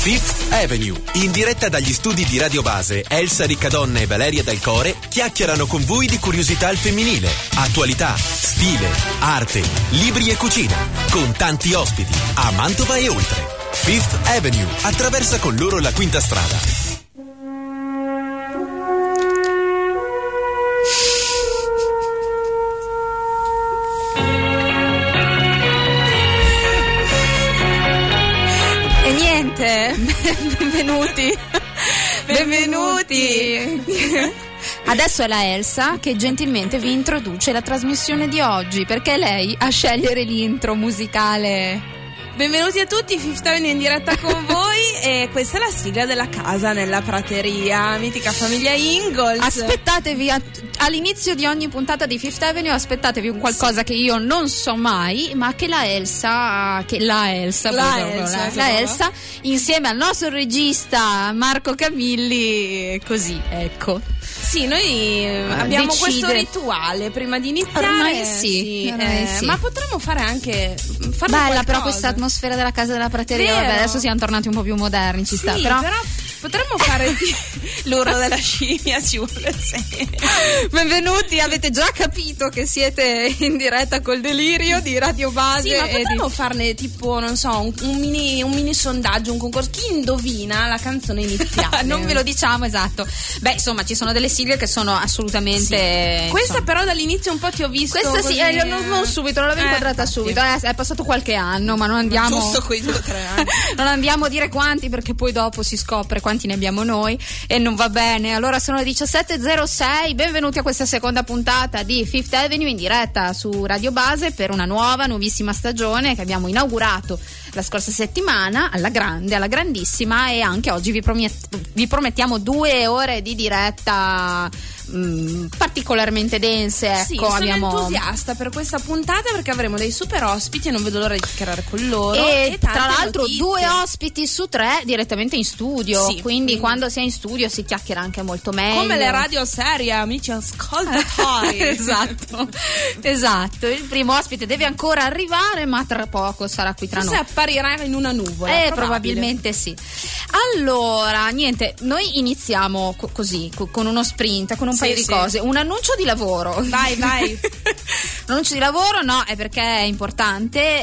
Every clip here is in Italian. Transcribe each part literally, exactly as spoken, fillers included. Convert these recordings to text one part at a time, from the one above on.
Fifth Avenue, in diretta dagli studi di Radio Base, Elsa Riccadonna e Valeria Dal Core chiacchierano con voi di curiosità al femminile, attualità, stile, arte, libri e cucina, con tanti ospiti, a Mantova e oltre. Fifth Avenue attraversa con loro la quinta strada. Benvenuti. Benvenuti. Adesso è la Elsa che gentilmente vi introduce la trasmissione di oggi, perché è lei a scegliere l'intro musicale. Benvenuti a tutti, Fifth Avenue in diretta con voi e questa è la sigla della casa nella prateria, mitica famiglia Ingalls. Aspettatevi a, all'inizio di ogni puntata di Fifth Avenue, aspettatevi un qualcosa che io non so mai, ma che la Elsa, che la Elsa, la, proprio, Elsa, la, la Elsa insieme al nostro regista Marco Camilli, così, ecco. Sì, noi abbiamo Decide. questo rituale prima di iniziare. Ormai sì, sì, ormai eh, sì. Ma potremmo fare anche fare bella qualcosa. Però questa atmosfera della casa della prateria. Vero? Vabbè, adesso siamo tornati un po' più moderni, ci sì, sta, però, però potremmo fare l'urlo della scimmia, ci vuole sempre. Benvenuti, avete già capito che siete in diretta col delirio di Radio Base. Sì, ma e potremmo di... farne tipo, non so, un, un, mini, un mini sondaggio, un concorso. Chi indovina la canzone iniziale? Non ve lo diciamo, esatto. Beh, insomma, ci sono delle sigle che sono assolutamente sì. Questa insomma. Però dall'inizio un po' ti ho visto Questa così... sì, eh, non, non subito, non l'avevo eh, inquadrata infatti. subito. Eh, è passato qualche anno, ma non andiamo. Giusto quei due o tre anni. Non andiamo a dire quanti, perché poi dopo si scopre quanti ne abbiamo noi e non va bene. Allora sono le diciassette e zero sei. Benvenuti a questa seconda puntata di Fifth Avenue in diretta su Radio Base per una nuova, nuovissima stagione che abbiamo inaugurato la scorsa settimana alla grande, alla grandissima, e anche oggi vi, promet- vi promettiamo due ore di diretta mh, particolarmente dense. Ecco, sì, sono abbiamo... entusiasta per questa puntata perché avremo dei super ospiti e non vedo l'ora di chiacchierare con loro. E, e tra l'altro notizie. Due ospiti su tre direttamente in studio, sì, quindi quindi quando si è in studio si chiacchiera anche molto meglio. Come le radio serie, amici ascoltatori. Esatto, esatto. Il primo ospite deve ancora arrivare, ma tra poco sarà qui tra Forse noi. apparirà in una nuvola. Eh, probabile. probabilmente sì. Allora, niente, noi iniziamo co- così, co- con uno sprint, con un Sì, paio sì. di cose. Un annuncio di lavoro. Vai, vai. Un annuncio di lavoro, no, è perché è importante,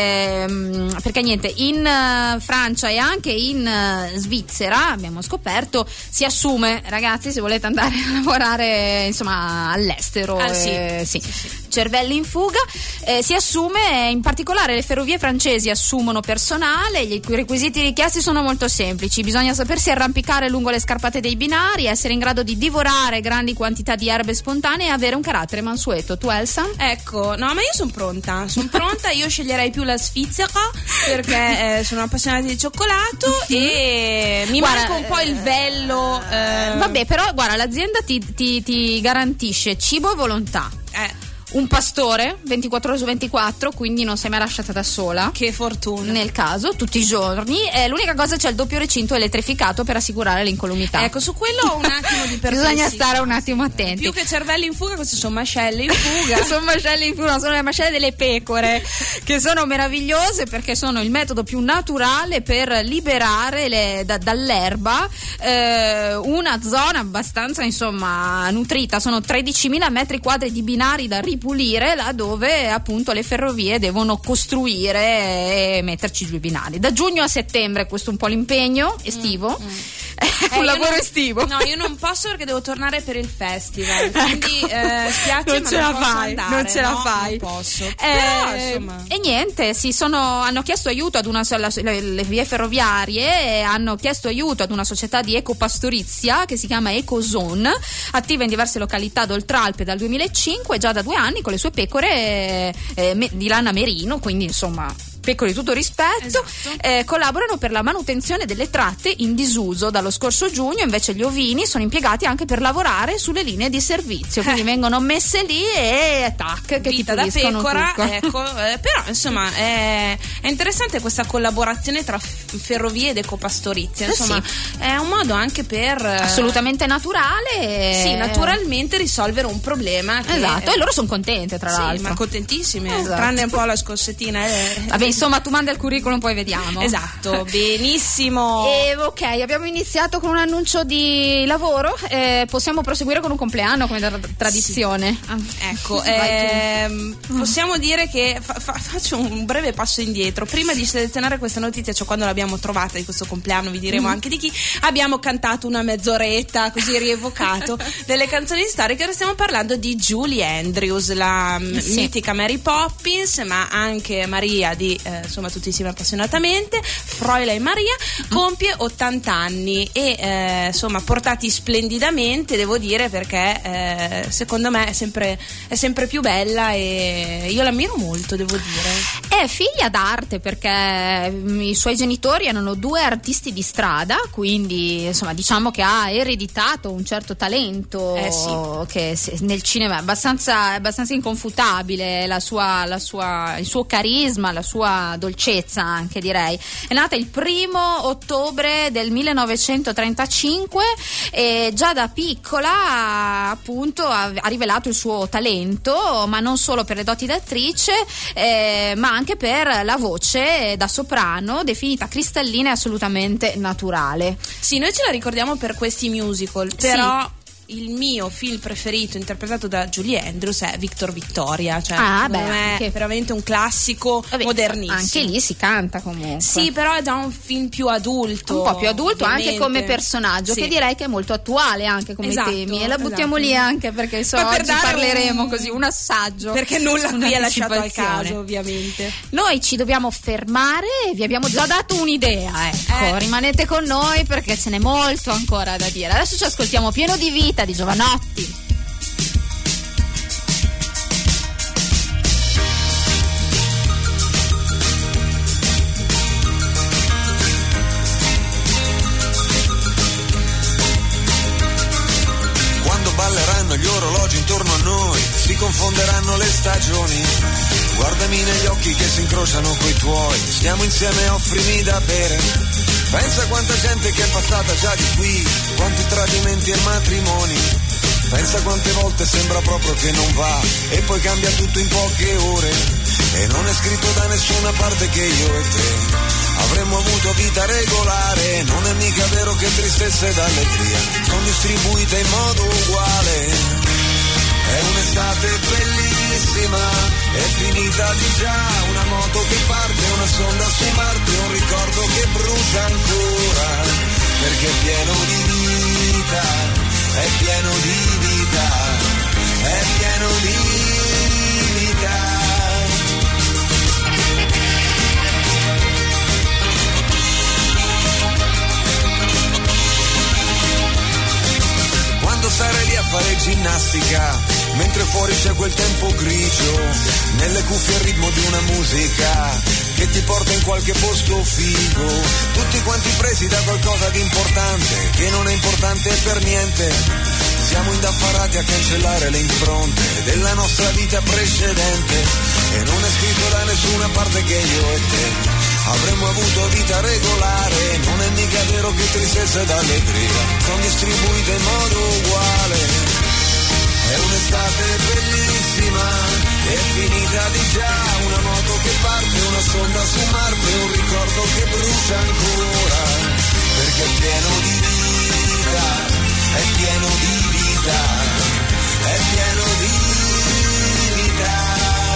ehm, perché niente, in uh, Francia e anche in uh, Svizzera, abbiamo scoperto, si assume, ragazzi, se volete andare a lavorare, insomma, all'estero. Ah, sì. eh, sì. Sì, sì. Cervelli in fuga, eh, si assume, in particolare le ferrovie francesi assumono personale. Gli requisiti richiesti sono molto semplici: bisogna sapersi arrampicare lungo le scarpate dei binari, essere in grado di divorare grandi quantità di erbe spontanee e avere un carattere mansueto. Tu, Elsa? Ecco, no, ma io sono pronta, sono pronta, io sceglierei più la Svizzera perché eh, sono appassionata di cioccolato e mi Guarda, manca un po' il vello. Eh, Vabbè, però guarda, l'azienda ti, ti, ti garantisce cibo e volontà. Eh, Un pastore ventiquattro ore su ventiquattro, quindi non sei mai lasciata da sola. che fortuna. Nel caso, tutti i giorni. Eh, l'unica cosa, c'è il doppio recinto elettrificato per assicurare l'incolumità. Ecco, su quello ho un attimo di perplessità. Bisogna stare un attimo attenti. Più che cervelli in fuga, queste sono mascelle in fuga. Sono mascelle in fuga, sono le mascelle delle pecore, che sono meravigliose perché sono il metodo più naturale per liberare le, da, dall'erba eh, una zona abbastanza, insomma, nutrita. Sono tredicimila metri quadri di binari da ripulire, là dove appunto le ferrovie devono costruire e metterci giù i binari. Da giugno a settembre questo è un po' l'impegno estivo. Mm, mm. È Eh, un lavoro non, estivo. No, io non posso perché devo tornare per il festival. Quindi ecco, eh, spiace, non ma ce non la posso fai, andare, non ce no? la fai. Non posso. Eh, Però, insomma. E niente, si sono, hanno chiesto aiuto ad una la, le, le vie ferroviarie, hanno chiesto aiuto ad una società di ecopastorizia che si chiama Ecozone, attiva in diverse località d'Oltralpe dal duemilacinque, già da due anni con le sue pecore eh, me, di lana merino, quindi insomma pecore di tutto rispetto. Esatto. eh, collaborano per la manutenzione delle tratte in disuso. Dallo scorso giugno invece gli ovini sono impiegati anche per lavorare sulle linee di servizio, quindi eh. vengono messe lì e tac, che Vita ti da puliscono pecora, tutto. ecco, eh, però insomma è, è interessante questa collaborazione tra ferrovie ed ecopastorizia. Insomma, eh sì. è un modo anche per assolutamente naturale. Sì, naturalmente risolvere un problema. Che, esatto, e loro sono contente, tra sì, l'altro. ma contentissime, esatto. tranne un po' la scossettina. Eh. Vabbè, insomma, tu manda il curriculum, poi vediamo. Esatto, benissimo. E, ok, abbiamo iniziato con un annuncio di lavoro. Eh, possiamo proseguire con un compleanno come da tradizione. Sì. Ecco, ehm, possiamo dire che fa, fa, faccio un breve passo indietro. Prima di selezionare questa notizia, cioè quando l'abbiamo trovata di questo compleanno, vi diremo mm. anche di chi, abbiamo cantato una mezz'oretta, così rievocato delle canzoni storiche. Stiamo parlando di Julie Andrews, la sì. mitica Mary Poppins, ma anche Maria di eh, insomma tutti insieme appassionatamente. Fräulein Maria compie ottanta anni e eh, insomma portati splendidamente, devo dire, perché eh, secondo me è sempre, è sempre più bella e io l'ammiro molto, devo dire. È figlia d'arte perché mh, i suoi genitori erano due artisti di strada, quindi insomma diciamo che ha ereditato un certo talento eh sì. che nel cinema è abbastanza, abbastanza inconfutabile, la sua, la sua, il suo carisma, la sua dolcezza anche, direi. È nata il primo ottobre del millenovecentotrentacinque e già da piccola appunto ha, ha rivelato il suo talento, ma non solo per le doti d'attrice eh, ma anche per la voce da soprano definita cristallina e assolutamente naturale. Sì, noi ce la ricordiamo per questi musical, però sì. Il mio film preferito interpretato da Julie Andrews è Victor Victoria, cioè ah, beh, è anche... veramente un classico. Vabbè, modernissimo. Anche lì si canta comunque. Sì, però è già un film più adulto. Un po' più adulto ovviamente. Anche come personaggio, sì. Che direi che è molto attuale anche come esatto, temi. E la buttiamo esatto. lì anche perché so, oggi parleremo un... così, un assaggio. Perché nulla qui è lasciato al caso, ovviamente. Noi ci dobbiamo fermare, vi abbiamo già dato un'idea, ecco. Eh. Rimanete con noi perché ce n'è molto ancora da dire. Adesso ci ascoltiamo Pieno di vita di Giovanotti. Quando balleranno gli orologi intorno a noi, si confonderanno le stagioni. Guardami negli occhi che si incrociano coi tuoi, stiamo insieme, offrimi da bere. Pensa quanta gente che è passata già di qui, quanti tradimenti e matrimoni. Pensa quante volte sembra proprio che non va e poi cambia tutto in poche ore. E non è scritto da nessuna parte che io e te avremmo avuto vita regolare. Non è mica vero che tristezza ed allegria sono distribuite in modo uguale. È un'estate bellissima, è finita di già, una moto che parte, una sonda su Marte, un ricordo che brucia ancora, perché è pieno di vita, è pieno di vita, è pieno di vita. Quando sarai lì a fare ginnastica, mentre fuori c'è quel tempo grigio, nelle cuffie il ritmo di una musica che ti porta in qualche posto figo, tutti quanti presi da qualcosa di importante, che non è importante per niente. Siamo indaffarati a cancellare le impronte della nostra vita precedente, e non è scritto da nessuna parte che io e te avremmo avuto vita regolare. Non è mica vero che tristezza ed allegria sono distribuite in modo uguale. È un'estate bellissima, è finita di già, una moto che parte, una sonda su Marte, un ricordo che brucia ancora, perché è pieno di vita, è pieno di vita, è pieno di vita.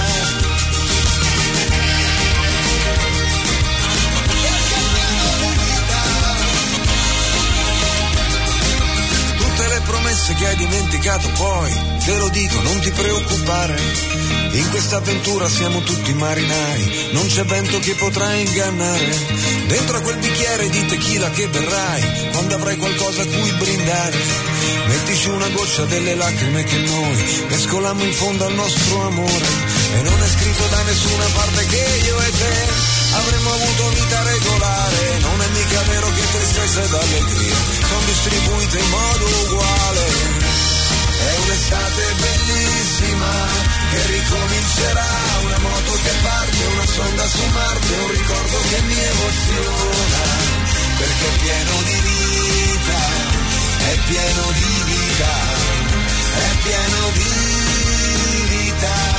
Tutte le promesse che hai dimenticato poi, te lo dico, non ti preoccupare. In questa avventura siamo tutti marinai, non c'è vento che potrà ingannare. Dentro a quel bicchiere di tequila che berrai, quando avrai qualcosa a cui brindare, mettici una goccia delle lacrime che noi mescolammo in fondo al nostro amore. E non è scritto da nessuna parte che io e te avremmo avuto vita regolare. Non è mica vero che tristezza ed allegria sono distribuite in modo uguale. È un'estate bellissima che ricomincerà, una moto che parte, una sonda su Marte, un ricordo che mi emoziona, perché è pieno di vita, è pieno di vita, è pieno di vita.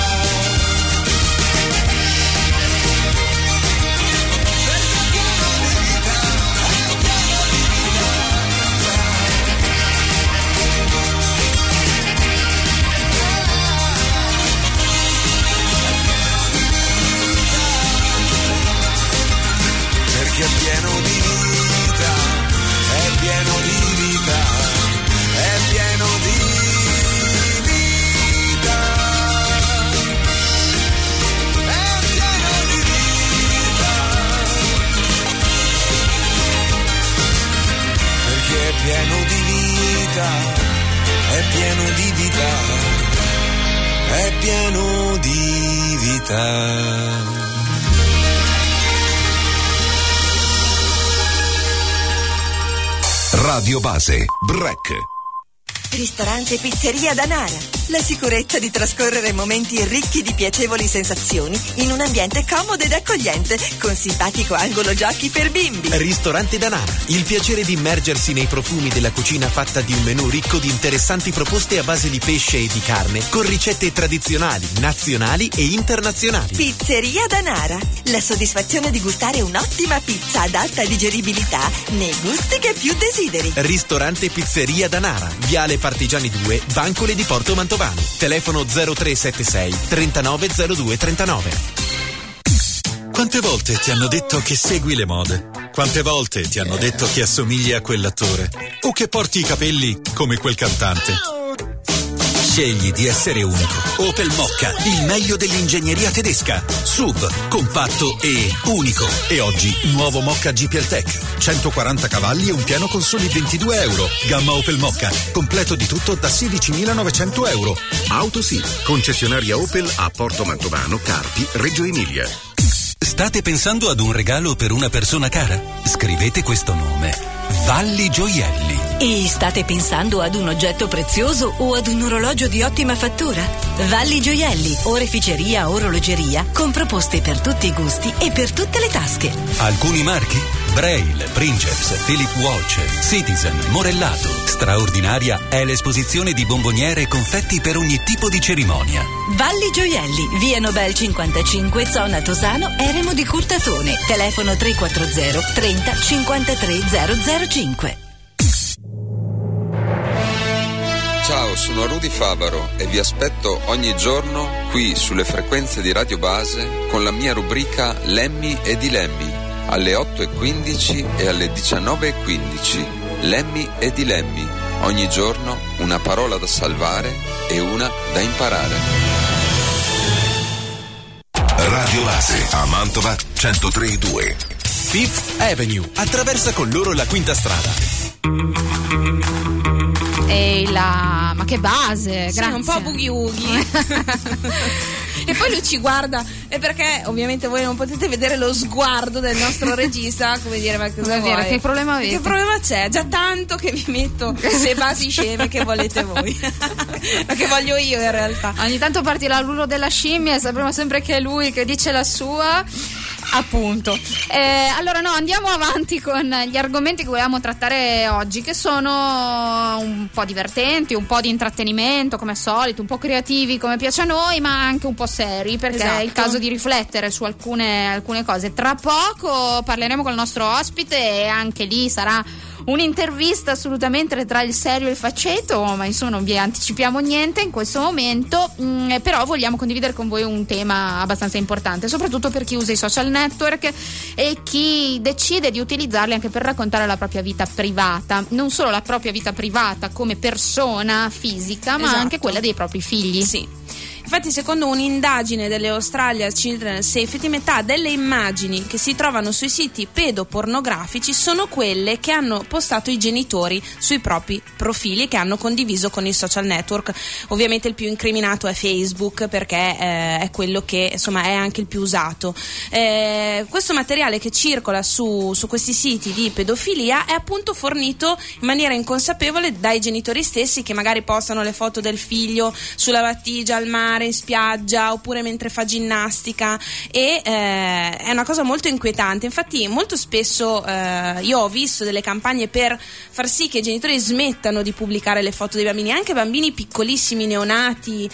Perché è pieno di vita, è pieno di vita, è pieno di vita, è pieno di vita, perché è pieno di vita, è pieno di vita, è pieno di vita. Radio Base, Break. Ristorante Pizzeria Danara. La sicurezza di trascorrere momenti ricchi di piacevoli sensazioni in un ambiente comodo ed accogliente, con simpatico angolo giochi per bimbi. Ristorante Danara. Il piacere di immergersi nei profumi della cucina fatta di un menù ricco di interessanti proposte a base di pesce e di carne, con ricette tradizionali, nazionali e internazionali. Pizzeria Danara. La soddisfazione di gustare un'ottima pizza ad alta digeribilità nei gusti che più desideri. Ristorante Pizzeria Danara. Viale Partigiani due, Bancole di Porto Mantovano. Telefono zero tre sette sei trentanove zero due trentanove. Quante volte ti hanno detto che segui le mode? Quante volte ti hanno detto che assomigli a quell'attore? O che porti i capelli come quel cantante? Scegli di essere unico. Opel Mokka, il meglio dell'ingegneria tedesca. S U V, compatto e unico. E oggi, nuovo Mokka G P L Tech. centoquaranta cavalli e un piano con soli ventidue euro. Gamma Opel Mokka, completo di tutto da sedicimilanovecento euro. Autosì, concessionaria Opel a Porto Mantovano, Carpi, Reggio Emilia. State pensando ad un regalo per una persona cara? Scrivete questo nome: Valli Gioielli. E state pensando ad un oggetto prezioso o ad un orologio di ottima fattura? Valli Gioielli, oreficeria, orologeria, con proposte per tutti i gusti e per tutte le tasche. Alcuni marchi? Braille, Princeps, Philip Watch, Citizen, Morellato. Straordinaria è l'esposizione di bomboniere e confetti per ogni tipo di cerimonia. Valli Gioielli, via Nobel cinquantacinque, zona Tosano, Eremo di Curtatone. Telefono tre quattro zero trenta cinquantatré zero zero cinque. Ciao, sono Rudy Favaro e vi aspetto ogni giorno qui sulle frequenze di Radio Base con la mia rubrica Lemmy e Dilemmi alle otto e quindici e alle diciannove e quindici. Lemmy e Dilemmi, ogni giorno una parola da salvare e una da imparare. Radio Base a Mantova centotré e due. Fifth Avenue attraversa con loro la quinta strada. Ehi là, ma che base, sì, grazie. Un po' boogie woogie. E poi lui ci guarda, e perché ovviamente voi non potete vedere lo sguardo del nostro regista, come dire, ma cosa vuoi? Dire, che problema avete? Che problema c'è? Già tanto che vi metto le basi sceme che volete voi. Ma che voglio io in realtà. Ogni tanto partirà l'urlo della scimmia e sapremo sempre che è lui che dice la sua. Appunto. Eh, allora no, andiamo avanti con gli argomenti che volevamo trattare oggi, che sono un po' divertenti, un po' di intrattenimento come al solito, un po' creativi come piace a noi, ma anche un po' seri, perché esatto. È il caso di riflettere su alcune, alcune cose. Tra poco parleremo con il nostro ospite e anche lì sarà un'intervista assolutamente tra il serio e il faceto, ma insomma non vi anticipiamo niente in questo momento, mh, però vogliamo condividere con voi un tema abbastanza importante, soprattutto per chi usa i social network e chi decide di utilizzarli anche per raccontare la propria vita privata, non solo la propria vita privata come persona fisica, ma esatto. Anche quella dei propri figli. Sì. Infatti, secondo un'indagine delle Australia Children Safety, metà delle immagini che si trovano sui siti pedopornografici sono quelle che hanno postato i genitori sui propri profili, che hanno condiviso con i social network. Ovviamente il più incriminato è Facebook, perché eh, è quello che insomma è anche il più usato. Eh, questo materiale che circola su, su questi siti di pedofilia è appunto fornito in maniera inconsapevole dai genitori stessi, che magari postano le foto del figlio sulla battigia al mare, mare, in spiaggia, oppure mentre fa ginnastica, e eh, è una cosa molto inquietante. Infatti molto spesso eh, io ho visto delle campagne per far sì che i genitori smettano di pubblicare le foto dei bambini, anche bambini piccolissimi, neonati,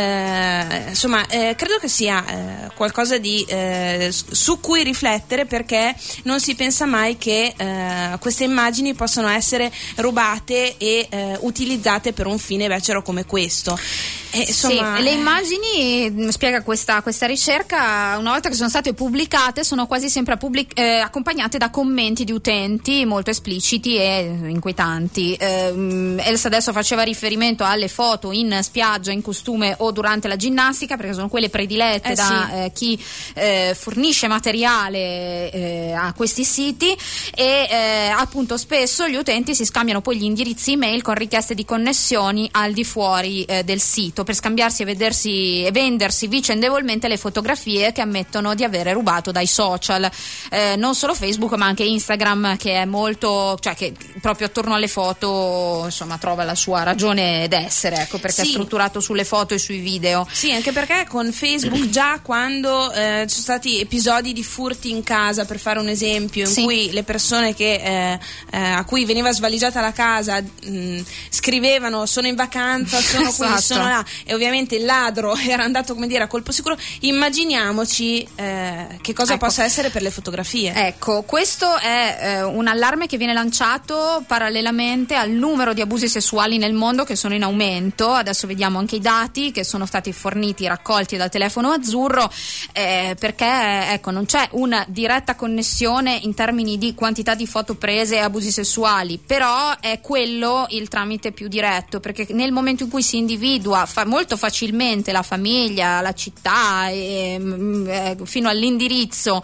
eh, insomma eh, credo che sia eh, qualcosa di eh, su cui riflettere, perché non si pensa mai che eh, queste immagini possono essere rubate e eh, utilizzate per un fine becero come questo. E, insomma, sì, le eh... immagini, spiega questa, questa ricerca, una volta che sono state pubblicate sono quasi sempre pubblic- eh, accompagnate da commenti di utenti molto espliciti e inquietanti. eh, Elsa adesso faceva riferimento alle foto in spiaggia, in costume o durante la ginnastica, perché sono quelle predilette eh, da sì. eh, chi eh, fornisce materiale eh, a questi siti, e eh, appunto spesso gli utenti si scambiano poi gli indirizzi email con richieste di connessioni al di fuori eh, del sito, per scambiarsi e vedersi e vendersi vicendevolmente le fotografie che ammettono di avere rubato dai social, eh, non solo Facebook ma anche Instagram, che è molto, cioè che proprio attorno alle foto insomma trova la sua ragione d'essere, ecco perché sì. è strutturato sulle foto e sui video. Sì, anche perché con Facebook già quando eh, ci sono stati episodi di furti in casa, per fare un esempio, in sì. cui le persone che eh, eh, a cui veniva svaligiata la casa mh, scrivevano sono in vacanza, sono qui, esatto. sono là, e ovviamente il ladro era andato, come dire, a colpo sicuro. Immaginiamoci eh, che cosa ecco. possa essere per le fotografie. Ecco, questo è eh, un allarme che viene lanciato parallelamente al numero di abusi sessuali nel mondo, che sono in aumento. Adesso vediamo anche i dati che sono stati forniti, raccolti dal telefono azzurro, eh, perché ecco non c'è una diretta connessione in termini di quantità di foto prese e abusi sessuali, però è quello il tramite più diretto, perché nel momento in cui si individua fa molto facilmente la famiglia, la città, e, eh, fino all'indirizzo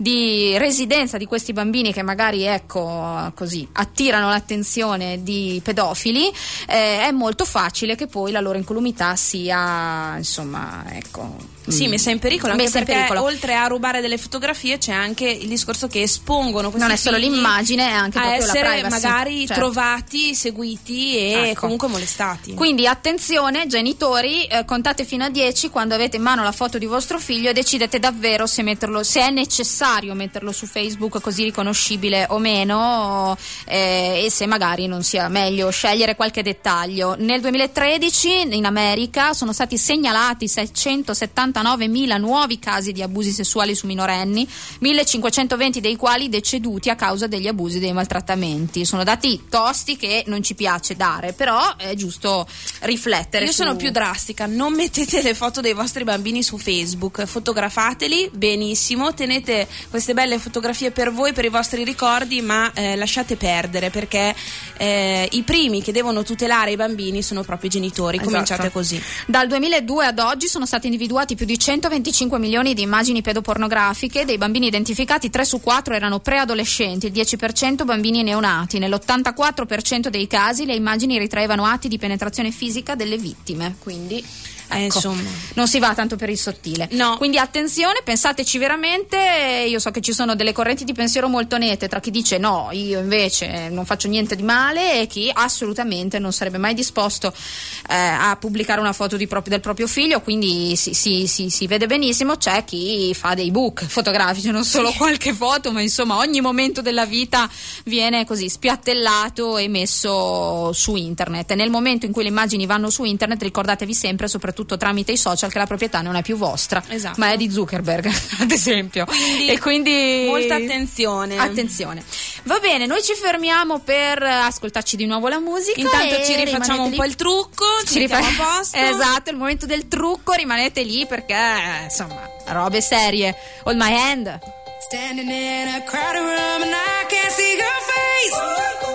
di residenza di questi bambini che magari ecco così attirano l'attenzione di pedofili, eh, è molto facile che poi la loro incolumità sia insomma ecco Sì, messa in pericolo, anche messa in perché pericolo. oltre a rubare delle fotografie c'è anche il discorso che espongono questi non è solo figli l'immagine, è anche a proprio essere la privacy, magari certo. trovati, seguiti e Ecco. comunque molestati. Quindi attenzione genitori, eh, contate fino a dieci quando avete in mano la foto di vostro figlio e decidete davvero se metterlo, se è necessario metterlo su Facebook così riconoscibile o meno, eh, e se magari non sia meglio scegliere qualche dettaglio. Nel duemilatredici in America sono stati segnalati seicentosettantanovemila nuovi casi di abusi sessuali su minorenni, millecinquecentoventi dei quali deceduti a causa degli abusi e dei maltrattamenti. Sono dati tosti che non ci piace dare, però è giusto riflettere. Io su... sono più drastica, non mettete le foto dei vostri bambini su Facebook, fotografateli benissimo, tenete queste belle fotografie per voi, per i vostri ricordi, ma eh, lasciate perdere, perché eh, i primi che devono tutelare i bambini sono proprio i genitori. Esatto. Cominciate così. Dal duemiladue ad oggi sono stati individuati più di centoventicinque milioni di immagini pedopornografiche. Dei bambini identificati, tre su quattro erano preadolescenti, il dieci per cento bambini neonati. Nell'ottantaquattro per cento dei casi le immagini ritraevano atti di penetrazione fisica delle vittime, quindi ecco, eh, insomma non si va tanto per il sottile. No. Quindi attenzione, pensateci veramente. Io so che ci sono delle correnti di pensiero molto nette tra chi dice no, io invece non faccio niente di male, e chi assolutamente non sarebbe mai disposto eh, a pubblicare una foto di proprio, del proprio figlio, quindi si, si, si, si vede benissimo. C'è chi fa dei book fotografici, non solo sì. qualche foto, ma insomma ogni momento della vita viene così spiattellato e messo su internet, e nel momento in cui le immagini vanno su internet ricordatevi sempre, soprattutto tramite i social, che la proprietà non è più vostra, esatto. ma è di Zuckerberg ad esempio, quindi, e quindi molta attenzione attenzione. Va bene, noi ci fermiamo per ascoltarci di nuovo la musica. Intanto e ci rifacciamo un lì. po' il trucco, ci, ci mettiamo rifa- a posto. Esatto, il momento del trucco, rimanete lì perché insomma robe serie. Hold my hand. Standing in a crowded room and I can't see your face.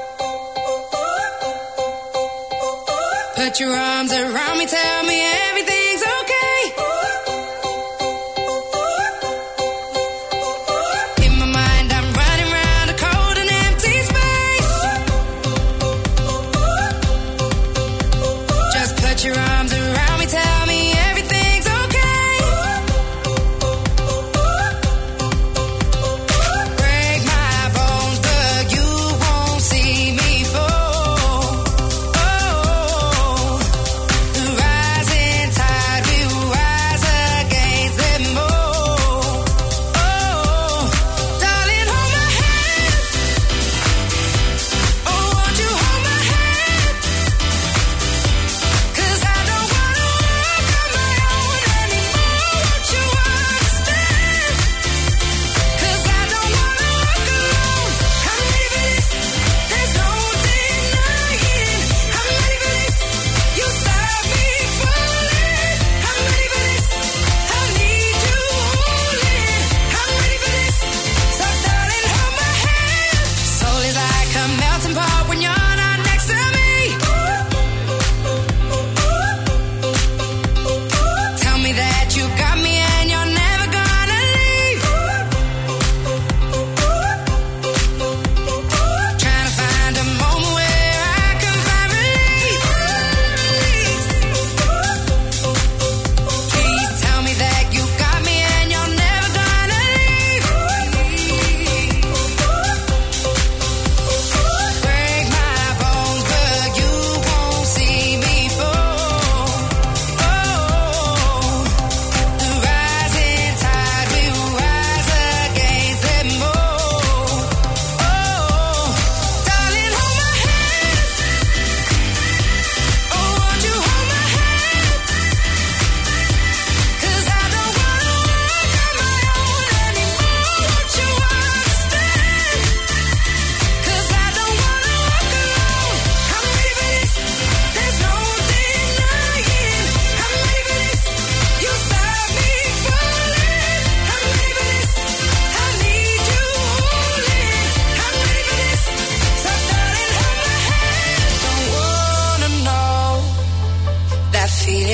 Put your arms around me, tell me everything's okay. In my mind I'm running round a cold and empty space. Just put your arms around me, tell me everything's okay. Break my bones, but you won't see me fall. Oh, the rising tide will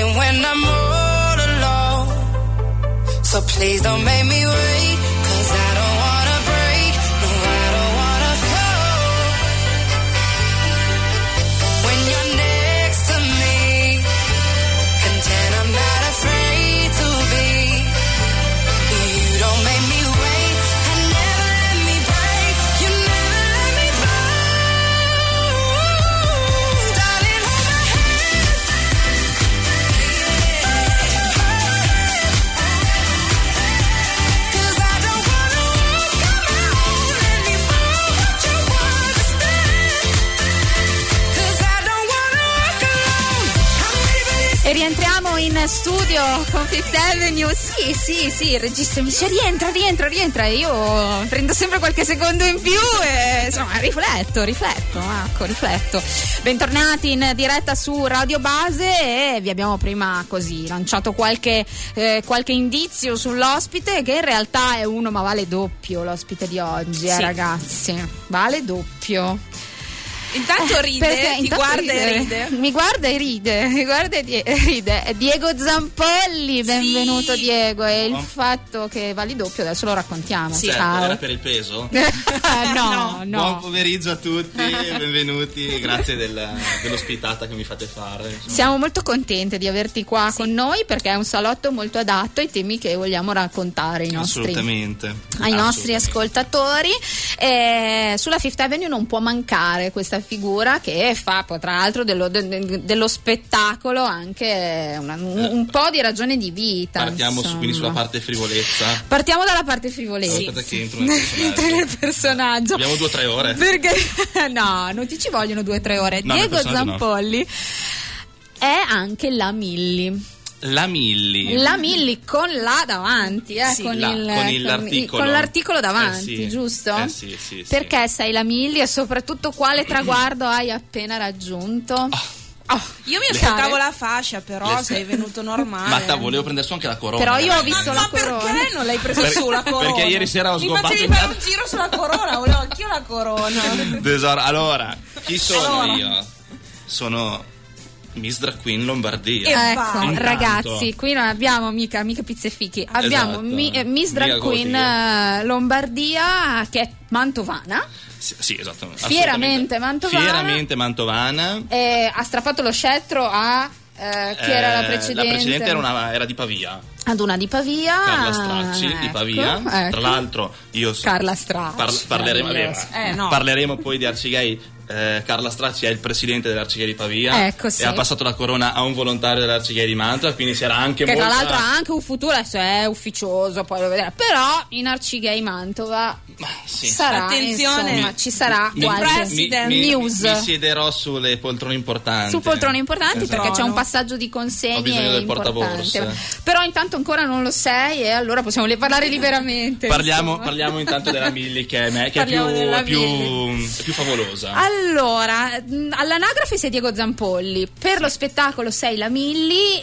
crying when I'm all alone. So please don't make me wait, 'cause I don't wanna break, no I don't wanna fall. When you're next to me, content I'm not afraid to be. You don't make me wait, and never let me break, you never let me fall. Darling, hold my hand. Cause I don't wanna walk alone anymore, but you understand. Cause I don't wanna walk alone. I'm ready for this. E rientriamo in studio con Fifth Avenue. Sì, sì, sì, il regista mi dice rientra, rientra, rientra. E io prendo sempre qualche secondo in più e insomma rifletto, rifletto, ecco, rifletto. Bentornati in diretta su Radio Base e vi abbiamo prima così lanciato qualche, eh, qualche indizio sull'ospite, che in realtà è uno, ma vale doppio l'ospite di oggi, eh, Sì. ragazzi. Vale doppio. Intanto ride, Perché ti intanto guarda e ride. Mi guarda e ride, mi guarda e die- e ride. È Diego Zampolli, benvenuto Sì. Diego. E il fatto che vali doppio adesso lo raccontiamo. Sì. Certo, Ciao. era per il peso? no, no. Buon pomeriggio a tutti, benvenuti, grazie del, dell'ospitata che mi fate fare. Insomma. Siamo molto contente di averti qua con noi, perché è un salotto molto adatto ai temi che vogliamo raccontare ai nostri, Assolutamente. ai nostri Assolutamente. ascoltatori. E sulla Fifth Avenue non può mancare questa figura che fa, poi, tra l'altro, dello, de- dello spettacolo anche una- un, un po' di ragione di vita. Partiamo su, quindi insomma. sulla parte frivolezza. Partiamo dalla parte frivolezza. Aspetta che entro nel personaggio. Entri nel personaggio. Abbiamo due o tre ore. Perché no, non ti ci vogliono due o tre ore. No, nel Diego personaggio no. Zampolli è anche la Milli. La Milli. La Milli con la davanti, eh, Sì, con, la- il, con il- con- l'articolo. con l'articolo davanti, Eh sì, giusto? eh sì, sì, sì. Perché sei la Milli e soprattutto quale traguardo hai appena raggiunto? Oh, Io mi Le- aspettavo la fascia, però Le- sei venuto normale. Ma ta, volevo prendere su anche la corona. Però io ho ragazzi. visto la Ma corona. perché non l'hai presa Per- su la corona? perché ieri sera ho Mi sgobbato facevi in fare casa. un giro sulla corona, volevo anch'io la corona. Tesoro, allora, chi sono Allora. io? Sono Miss Drag Queen Lombardia. Ecco, Intanto. ragazzi, qui non abbiamo mica, mica pizze e fichi, abbiamo Esatto. mi- eh, Miss Drag Mica Queen così. eh, Lombardia, che è mantovana, Sì, sì, esatto. Fieramente assolutamente. mantovana. Fieramente mantovana. e ha strappato lo scettro a eh, chi era la Eh, precedente? La precedente era, una, era di Pavia. Ad una di Pavia. Carla Stracci di ecco, Pavia. ecco. Tra l'altro, io so- Carla Stracci. par- parleremo, meraviglioso. vabbè, Eh, no. parleremo poi di Arcigay. Eh, Carla Stracci è il presidente dell'Arcigay di Pavia. Ecco, sì. E ha passato la corona a un volontario dell'Arcigay di Mantova. Quindi si era anche Che tra molto. l'altro ha anche un futuro, adesso è ufficioso, poi lo vedremo. Però in Arcigay Mantova Ma sì. sarà, Attenzione. insomma, ci sarà Mi- qualche President mi, mi- news. mi siederò sulle poltrone importanti. Su poltrone importanti, Esatto. perché c'è un No. passaggio di Ho consegne bisogno del importante. portaborse. Però intanto ancora non lo sei e allora possiamo le parlare liberamente. Parliamo, insomma. parliamo intanto della Milli, che è, me, che è più, Parliamo della è più, Milli. è più favolosa. Allora, mh, all'anagrafe sei Diego Zampolli, per lo spettacolo sei la Milli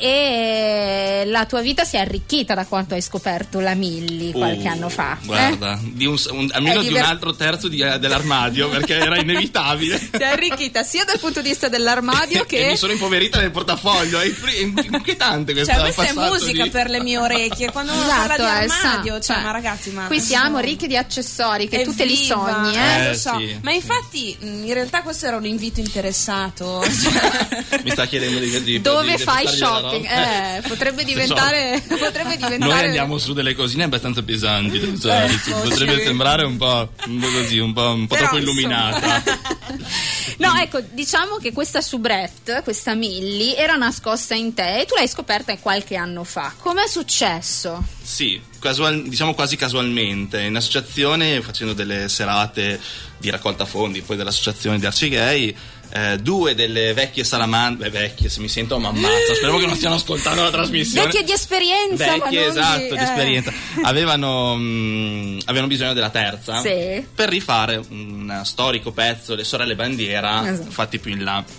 e la tua vita si è arricchita da quanto hai scoperto la Milli qualche Oh, anno fa. Guarda, di un, un- almeno È di diver- un altro terzo di- dell'armadio, perché era inevitabile. Eh? Si è arricchita sia dal punto di vista dell'armadio E che... mi sono impoverita nel portafoglio. È impr- è inquietante questo Cioè, questa è passaggio musica di- per le mie orecchie. Quando uno Esatto, parla di eh, sa, armadio, cioè, cioè, ma ragazzi, ma qui siamo ricchi di accessori che tu te li Evviva! sogni, eh? Eh, Eh, lo so. sì, Ma sì. infatti, mh, in realtà questo era un invito interessato. Cioè, Mi sta chiedendo di, di Dove di- fai di portargli della shopping? roba. Eh, potrebbe diventare, potrebbe diventare... Noi andiamo su delle cosine abbastanza pesanti, di solito. Ecco, Potrebbe sì. sembrare un po', un po' così, un po', un po' Però, troppo insomma. illuminata. No, ecco, diciamo che questa soubrette, questa Milli, era nascosta in te e tu l'hai scoperta qualche anno fa. Com'è successo? Sì, casual- diciamo quasi casualmente, in associazione, facendo delle serate di raccolta fondi, poi dell'associazione di Arcigay, eh, due delle vecchie salamandre, beh, vecchie, se mi sento mi ammazzo, speriamo che non stiano ascoltando la trasmissione. Vecchie di esperienza, ma Vecchie, non esatto, di, di, eh. esperienza. Avevano, mh, avevano bisogno della terza Sì. per rifare un storico pezzo, Le Sorelle Bandiera, Esatto. fatti più in là.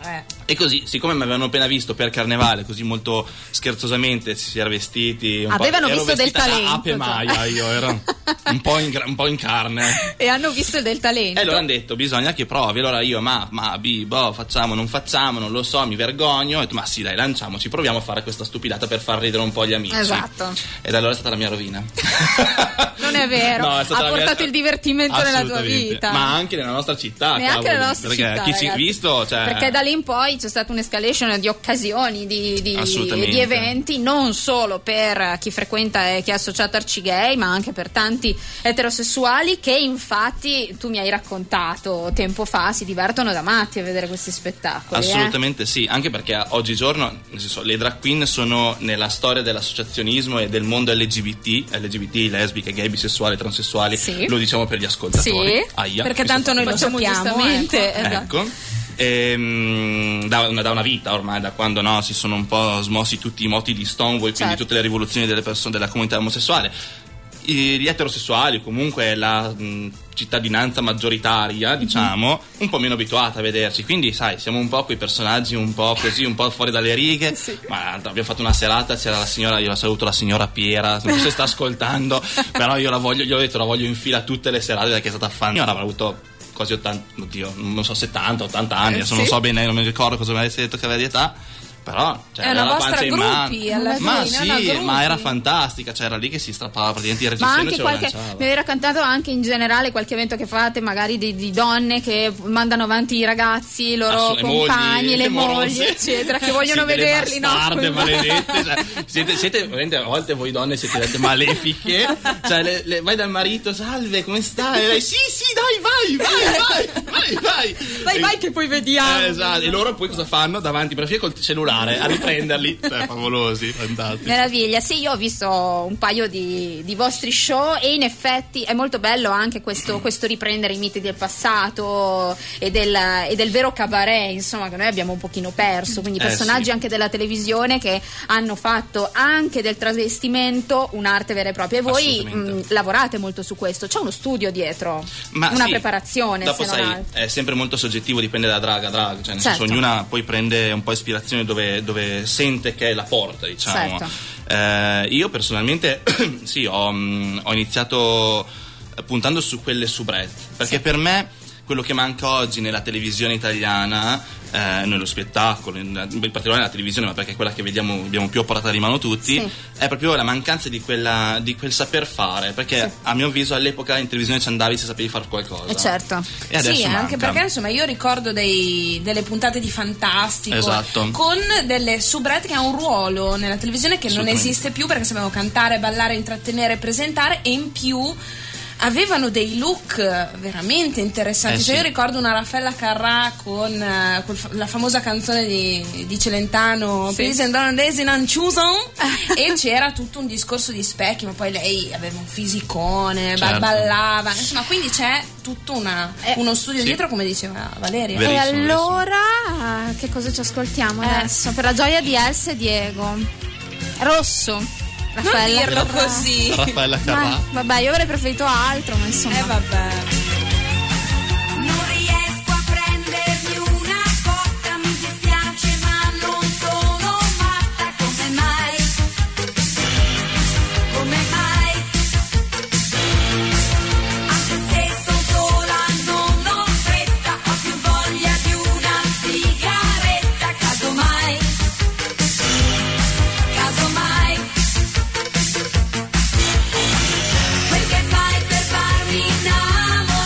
Eh. E così, siccome mi avevano appena visto per carnevale, così molto scherzosamente si era vestiti. Un Avevano po', ero visto del vestita da talento, ape cioè. Maia, io ero un po' in, gra- un po' in carne. E hanno visto del talento. E allora hanno detto, bisogna che provi. Allora io, ma, ma, bi, boh, facciamo, non facciamo, non lo so, mi vergogno. Ho detto, ma sì, dai, lanciamoci, proviamo a fare questa stupidata per far ridere un po' gli amici. Esatto. Ed allora è stata la mia rovina. Non è vero, No, è ha stata la portato mia- il divertimento nella tua Assolutamente. vita. Ma anche nella nostra città. Neanche cavolo, nella nostra perché città, chi ci ragazzi. visto, cioè... Perché da lì in poi c'è stata un'escalation di occasioni, di, di, Assolutamente. di eventi, non solo per chi frequenta e chi è associato a Arcigay, ma anche per tanti eterosessuali che infatti tu mi hai raccontato tempo fa si divertono da matti a vedere questi spettacoli. Assolutamente eh? Sì, anche perché oggigiorno, nel senso, le drag queen sono nella storia dell'associazionismo e del mondo L G B T, L G B T, lesbiche, gay, bisessuali, transessuali, Sì. lo diciamo per gli ascoltatori. Sì, Aia, perché mi tanto sto noi lo Facciamo sappiamo. giustamente, ecco. esatto. Ecco. Ehm, da, una, da una vita ormai, da quando no, si sono un po' smossi tutti i moti di Stonewall, quindi Certo. tutte le rivoluzioni delle persone della comunità omosessuale. I- Gli eterosessuali, comunque la mh, cittadinanza maggioritaria, diciamo, un po' meno abituata a vederci. Quindi, sai, siamo un po' quei personaggi un po' così, un po' fuori dalle righe. Sì. Ma abbiamo fatto una serata, c'era la signora, io la saluto, la signora Piera, non so se sta ascoltando, però io la voglio, gli ho detto, la voglio in fila tutte le serate perché è stata fan. Io avrà avuto quasi ottanta, oddio, non so, settanta, ottanta anni, Eh, adesso sì. non so bene, non mi ricordo cosa mi avesse detto che aveva di età. Però cioè, È una aveva la vostra pancia in mano. groupie, alla Ma fine, sì, una groupie. ma era fantastica, cioè era lì che si strappava praticamente il Ma reggiseno e anche ce lo qualche, lanciava. mi avevi raccontato anche in generale qualche evento che fate, magari di, di donne che mandano avanti i ragazzi, i loro Assu- le compagni, mogli, le le mogli, morose. eccetera, che vogliono Sì, delle vederli, no? bastarde, maledette, cioè, siete, siete veramente, a volte voi donne siete delle malefiche, cioè le, le- vai dal marito, salve, come stai? E lei, sì, sì, dai, vai, vai, vai, vai, vai. Vai, E- vai che poi vediamo. Eh, esatto, e loro poi cosa fanno? Davanti per fine col cellulare a riprenderli, cioè favolosi, fantastici. Meraviglia, sì, io ho visto un paio di, di vostri show e in effetti è molto bello anche questo, questo riprendere i miti del passato e del, e del vero cabaret, insomma, che noi abbiamo un pochino perso, quindi Eh, personaggi sì. anche della televisione che hanno fatto anche del travestimento un'arte vera e propria, e voi Assolutamente. mh, lavorate molto su questo, c'è uno studio dietro, Ma una sì, preparazione, dopo se non sai, altro. è sempre molto soggettivo, dipende da drag a drag, cioè nel Certo. senso ognuna poi prende un po' ispirazione dove, dove sente che è la porta, diciamo. Certo. Eh, io personalmente sì, ho, mh, ho iniziato eh, puntando su quelle soubrette, perché Sì. per me quello che manca oggi nella televisione italiana, eh, nello spettacolo, in, in particolare nella televisione, ma perché è quella che vediamo, abbiamo più a portata di mano tutti, Sì. è proprio la mancanza di, quella, di quel saper fare, perché Sì. a mio avviso all'epoca in televisione ci andavi se sapevi fare qualcosa. Eh, certo. E adesso Sì, manca. anche perché insomma io ricordo dei- delle puntate di Fantastico Esatto. con delle soubrette che ha un ruolo nella televisione che non Assolutamente. esiste più, perché sapevano cantare, ballare, intrattenere, presentare, e in più avevano dei look veramente interessanti. Eh, Cioè, sì. io ricordo una Raffaella Carrà con eh, quel fa- la famosa canzone di, di Celentano, Sì. Please and don't days in Anchuson, e c'era tutto un discorso di specchi, ma poi lei aveva un fisicone, ba- Certo. ballava, insomma, quindi c'è tutto una- Eh, uno studio sì. dietro, come diceva Valeria. Verissimo, E verissimo. allora che cosa ci ascoltiamo Eh. adesso? Per la gioia di Elsa e Diego. Rosso. Non Raffaella dirlo Carrà. così. Raffaella Carrà. Ma, vabbè, io avrei preferito altro, ma insomma. Eh vabbè. Non riesco a prendermi una cotta, mi dispiace ma non sono matta, come mai? Come mai? Anche se sono sola non ho fretta, ho più voglia di una sigaretta, casomai, casomai. Quel che fai per farmi innamorare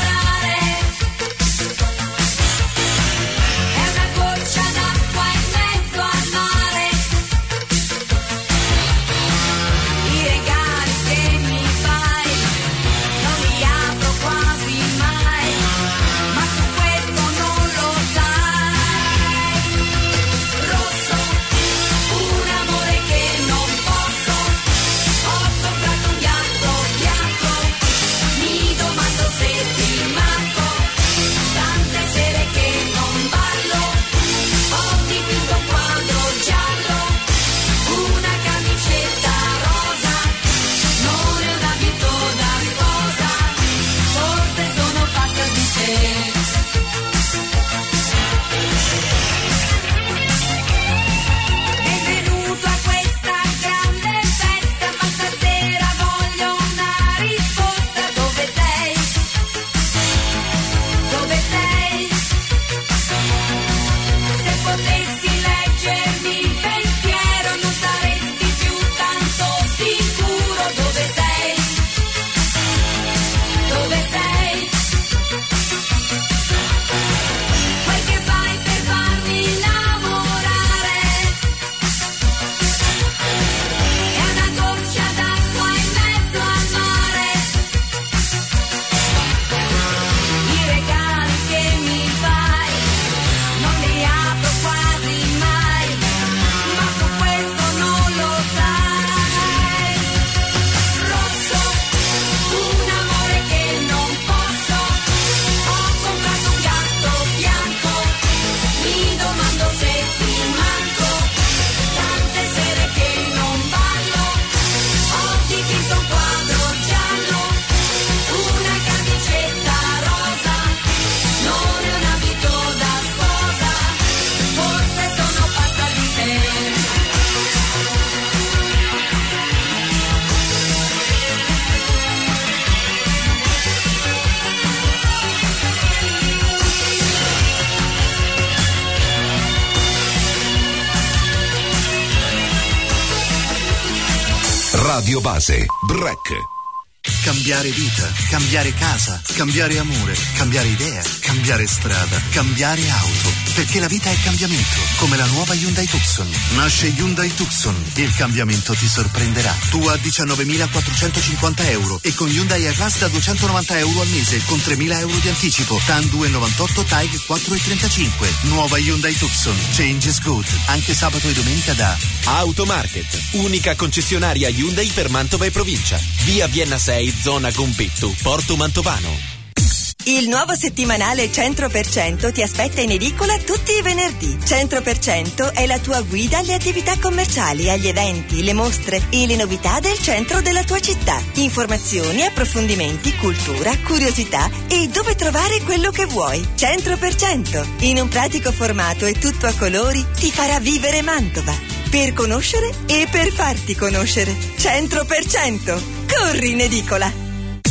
Radio Base, Break. Cambiare vita, cambiare casa, cambiare amore, cambiare idea, cambiare strada, cambiare auto. Perché la vita è cambiamento, come la nuova Hyundai Tucson. Nasce Hyundai Tucson, il cambiamento ti sorprenderà. Tu a diciannovemilaquattrocentocinquanta euro e con Hyundai Airlast da duecentonovanta euro al mese con tremila euro di anticipo. T A N due virgola novantotto, T A I G quattro virgola trentacinque. Nuova Hyundai Tucson, change is good. Anche sabato e domenica da Automarket, unica concessionaria Hyundai per Mantova e provincia. Via Vienna sei, zona Gompetto, Porto Mantovano. Il nuovo settimanale cento per cento ti aspetta in edicola tutti i venerdì. cento per cento è la tua guida alle attività commerciali, agli eventi, le mostre e le novità del centro della tua città. Informazioni, approfondimenti, cultura, curiosità e dove trovare quello che vuoi. cento per cento. In un pratico formato e tutto a colori ti farà vivere Mantova. Per conoscere e per farti conoscere. cento per cento. Corri in edicola.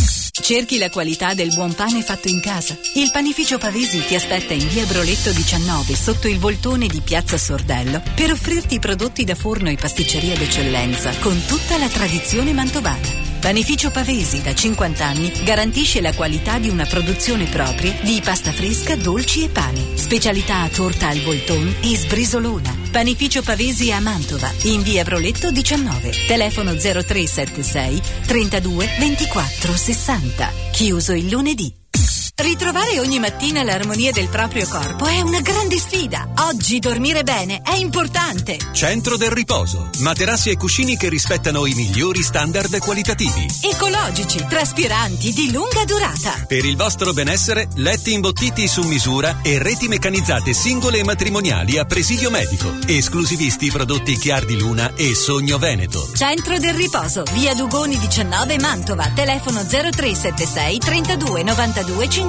Cerchi la qualità del buon pane fatto in casa? Il panificio Pavesi ti aspetta in via Broletto diciannove, sotto il voltone di piazza Sordello, per offrirti i prodotti da forno e pasticceria d'eccellenza con tutta la tradizione mantovana. Panificio Pavesi, da cinquanta anni, garantisce la qualità di una produzione propria di pasta fresca, dolci e pane. Specialità a torta al volton e sbrisolona. Panificio Pavesi a Mantova, in via Broletto diciannove. Telefono zero tre sette sei trentadue ventiquattro sessanta. Chiuso il lunedì. Ritrovare ogni mattina l'armonia del proprio corpo è una grande sfida. Oggi dormire bene è importante. Centro del riposo. Materassi e cuscini che rispettano i migliori standard qualitativi. Ecologici, traspiranti, di lunga durata. Per il vostro benessere, letti imbottiti su misura e reti meccanizzate singole e matrimoniali a presidio medico. Esclusivisti prodotti Chiar di Luna e Sogno Veneto. Centro del riposo, via Dugoni diciannove, Mantova. Telefono zero tre sette sei trentadue novantadue cinquantanove.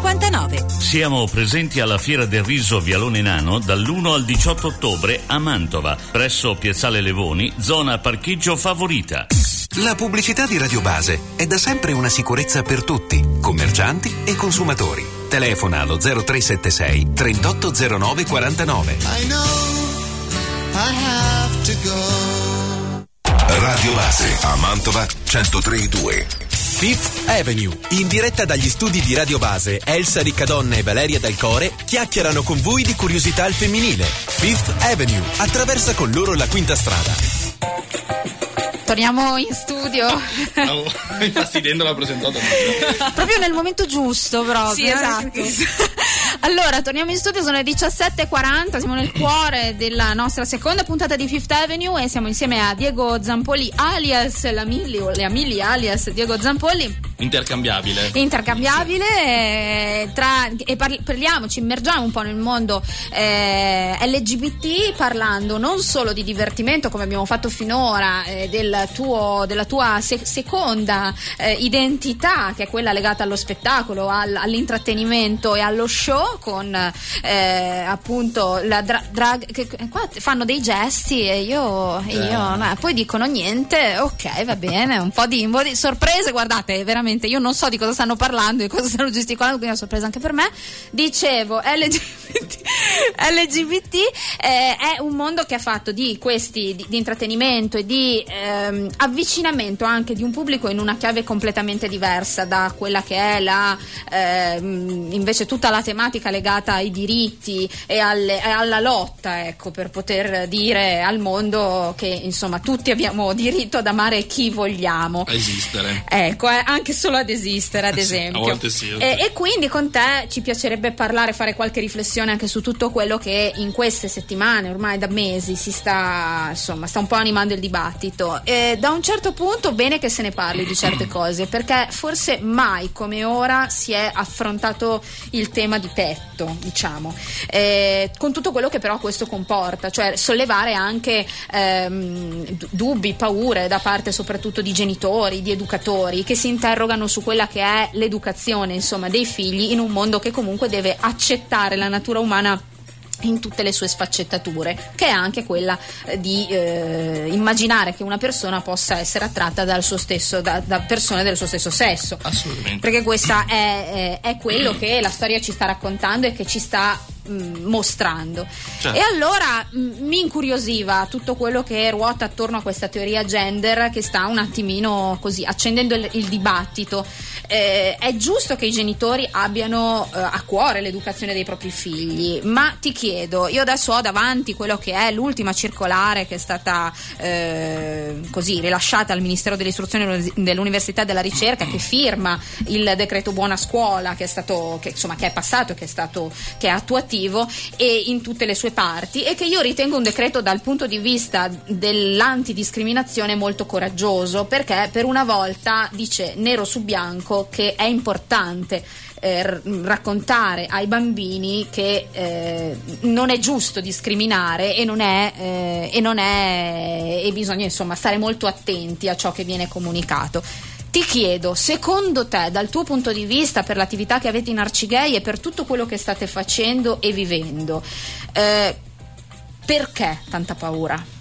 Siamo presenti alla Fiera del Riso Vialone Nano dall'primo al diciotto ottobre a Mantova, presso Piazzale Levoni, zona parcheggio favorita. La pubblicità di Radio Base è da sempre una sicurezza per tutti, commercianti e consumatori. Telefona allo zero tre sette sei trentotto zero nove quarantanove. I know I have to go. Radio Base a Mantova centotre e due. Fifth Avenue, in diretta dagli studi di Radio Base, Elsa Riccadonna e Valeria Del Core chiacchierano con voi di curiosità al femminile. Fifth Avenue, attraversa con loro la quinta strada. Torniamo in studio. Stavo infastidendo la presentata. Proprio nel momento giusto, proprio. Sì, esatto. Allora, torniamo in studio, sono le diciassette e quaranta, siamo nel cuore della nostra seconda puntata di Fifth Avenue e siamo insieme a Diego Zampoli alias la Milli, o le Amili alias Diego Zampoli. Intercambiabile. Intercambiabile, eh, tra, e parli, parliamo, ci immergiamo un po' nel mondo eh, L G B T, parlando non solo di divertimento come abbiamo fatto finora, eh, del tuo, della tua se- seconda eh, identità, che è quella legata allo spettacolo, al, all'intrattenimento e allo show, con eh, appunto la dra- drag, che qua fanno dei gesti e io, e io no, poi dicono niente, ok, va bene, un po' di, un po' di sorprese, guardate, veramente io non so di cosa stanno parlando, di cosa stanno gesticolando, quindi è una sorpresa anche per me. Dicevo, L G B T, L G B T eh, è un mondo che è fatto di questi di, di intrattenimento e di ehm, avvicinamento anche di un pubblico in una chiave completamente diversa da quella che è la ehm, invece tutta la tematica legata ai diritti e, alle, e alla lotta, ecco, per poter dire al mondo che insomma tutti abbiamo diritto ad amare chi vogliamo, a esistere, ecco, eh, anche solo ad esistere, ad esempio. A volte sì, a volte. E, e quindi con te ci piacerebbe parlare, fare qualche riflessione anche su tutto quello che in queste settimane, ormai da mesi, si sta insomma sta un po' animando il dibattito. E da un certo punto bene che se ne parli di certe cose, perché forse mai come ora si è affrontato il tema di petto, diciamo, eh, con tutto quello che però questo comporta, cioè sollevare anche ehm, dubbi, paure da parte soprattutto di genitori, di educatori che si interrogano su quella che è l'educazione insomma dei figli in un mondo che comunque deve accettare la natura umana in tutte le sue sfaccettature, che è anche quella di eh, immaginare che una persona possa essere attratta dal suo stesso, da, da persone del suo stesso sesso. Assolutamente. Perché questa è, è, è quello che la storia ci sta raccontando e che ci sta mh, mostrando. Certo. E allora mh, mi incuriosiva tutto quello che ruota attorno a questa teoria gender, che sta un attimino così accendendo il, il dibattito. Eh, è giusto che i genitori abbiano eh, a cuore l'educazione dei propri figli, ma ti chiedo, io adesso ho davanti quello che è l'ultima circolare che è stata eh, così rilasciata al Ministero dell'Istruzione, dell'Università e della Ricerca, che firma il decreto Buona Scuola, che è stato, che, insomma, che è passato, che è stato, che è attuativo e in tutte le sue parti, e che io ritengo un decreto dal punto di vista dell'antidiscriminazione molto coraggioso, perché per una volta dice nero su bianco che è importante eh, raccontare ai bambini che eh, non è giusto discriminare e non è eh, e non è e bisogna insomma stare molto attenti a ciò che viene comunicato. Ti chiedo, secondo te, dal tuo punto di vista, per l'attività che avete in Arcigay e per tutto quello che state facendo e vivendo, eh, perché tanta paura?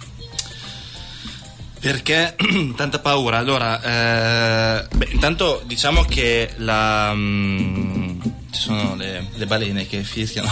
Perché tanta paura? Allora, eh, beh, intanto diciamo che la, mm, ci sono le, le balene che fischiano.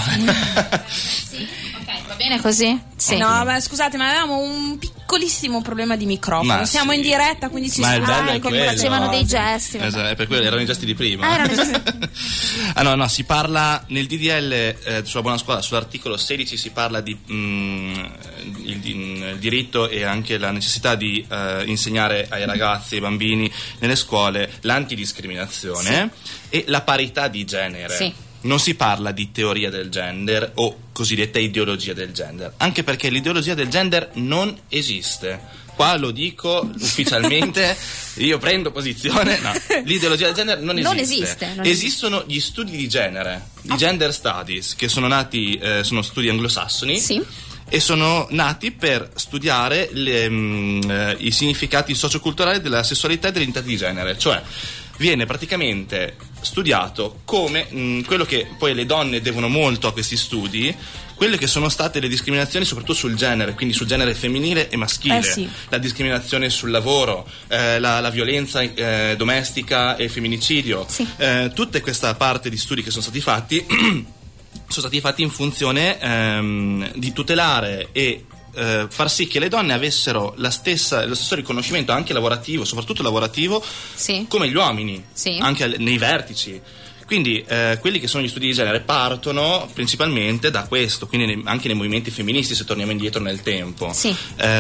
Sì, ok, va bene così? Sì. No, beh, scusate, ma avevamo un piccolissimo problema di microfono. Ma Siamo sì. in diretta, quindi ci Ma il bello è come quello. Facevano dei gesti. Esatto, è per quello, erano i gesti di prima. Ah, erano i gesti. Ah no, no, si parla nel D D L eh, sulla buona scuola, sull'articolo sedici si parla di mm, il, il diritto e anche la necessità di eh, insegnare ai ragazzi, ai bambini nelle scuole l'antidiscriminazione e la parità di genere. Sì. Non si parla di teoria del gender o cosiddetta ideologia del gender, anche perché l'ideologia del gender non esiste. Qua lo dico ufficialmente, io prendo posizione, no, l'ideologia del gender non esiste. Non esiste, non Esistono gli studi di genere, di gender studies, che sono nati, eh, sono studi anglosassoni. Sì. E sono nati per studiare le, mh, eh, i significati socioculturali della sessualità e dell'identità di genere, cioè viene praticamente studiato come mh, quello che poi le donne devono molto a questi studi, quelle che sono state le discriminazioni soprattutto sul genere, quindi sul genere femminile e maschile, Eh sì. la discriminazione sul lavoro, eh, la, la violenza eh, domestica e il femminicidio, Sì. eh, tutta questa parte di studi che sono stati fatti sono stati fatti in funzione ehm, di tutelare e eh, far sì che le donne avessero la stessa, lo stesso riconoscimento anche lavorativo, soprattutto lavorativo, Sì. come gli uomini, Sì. anche al- nei vertici. Quindi eh, quelli che sono gli studi di genere partono principalmente da questo, quindi nei- anche nei movimenti femministi, se torniamo indietro nel tempo. Sì.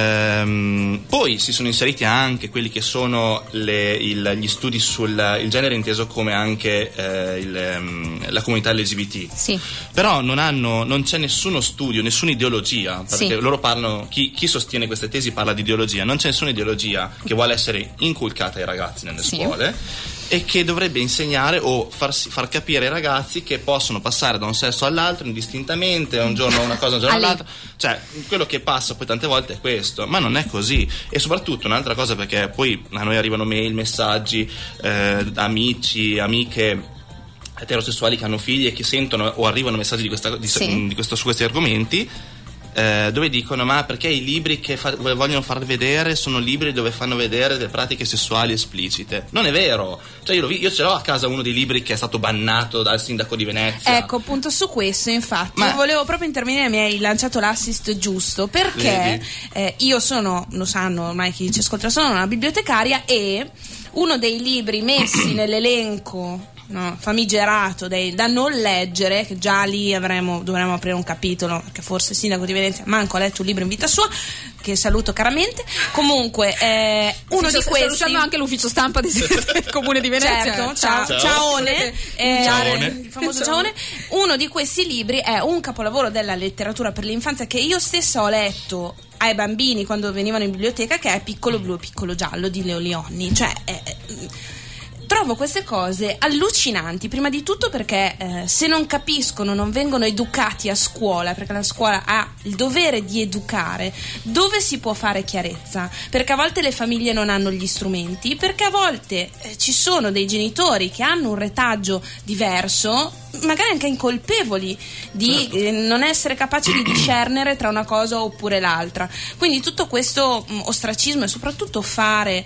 Ehm, poi si sono inseriti anche quelli che sono le- il- gli studi sul il genere inteso come anche eh, il, ehm, la comunità L G B T. Sì. Però non hanno, non c'è nessuno studio, nessuna ideologia, perché Sì. loro parlano, chi, chi sostiene queste tesi parla di ideologia, non c'è nessuna ideologia che vuole essere inculcata ai ragazzi nelle Sì. scuole e che dovrebbe insegnare o far, far capire ai ragazzi che possono passare da un sesso all'altro indistintamente, un giorno una cosa, un giorno Ali. all'altro, cioè quello che passa poi tante volte è questo, ma non è così. E soprattutto un'altra cosa, perché poi a noi arrivano mail, messaggi, eh, amici, amiche eterosessuali che hanno figli e che sentono o arrivano messaggi di, questa, di, Sì. di questo, su questi argomenti, eh, dove dicono ma perché i libri che fa, vogliono far vedere sono libri dove fanno vedere delle pratiche sessuali esplicite. Non è vero, cioè io, lo vi, io ce l'ho a casa uno dei libri che è stato bannato dal sindaco di Venezia. Ecco, appunto su questo, infatti, Ma- volevo proprio intervenire, mi hai lanciato l'assist giusto, perché Vedi? eh, io sono, lo sanno ormai chi ci ascolta, sono una bibliotecaria e uno dei libri messi nell'elenco, no, famigerato dei, da non leggere, che già lì avremo, dovremmo aprire un capitolo, perché forse il sindaco di Venezia manco ha letto un libro in vita sua, che saluto caramente. Comunque eh, uno Sì, di sta questi, salutando anche l'ufficio stampa di- del comune di Venezia. certo, ciao, Ciao. ciaone, eh, Ciaone. il famoso ciaone. Uno di questi libri è un capolavoro della letteratura per l'infanzia che io stessa ho letto ai bambini quando venivano in biblioteca, che è Piccolo Blu e Piccolo Giallo di Leo Lionni. Cioè eh, trovo queste cose allucinanti, prima di tutto perché eh, se non capiscono, non vengono educati a scuola, perché la scuola ha il dovere di educare, dove si può fare chiarezza, perché a volte le famiglie non hanno gli strumenti, perché a volte eh, ci sono dei genitori che hanno un retaggio diverso, magari anche incolpevoli di eh, non essere capaci di discernere tra una cosa oppure l'altra. Quindi tutto questo mh, ostracismo e soprattutto fare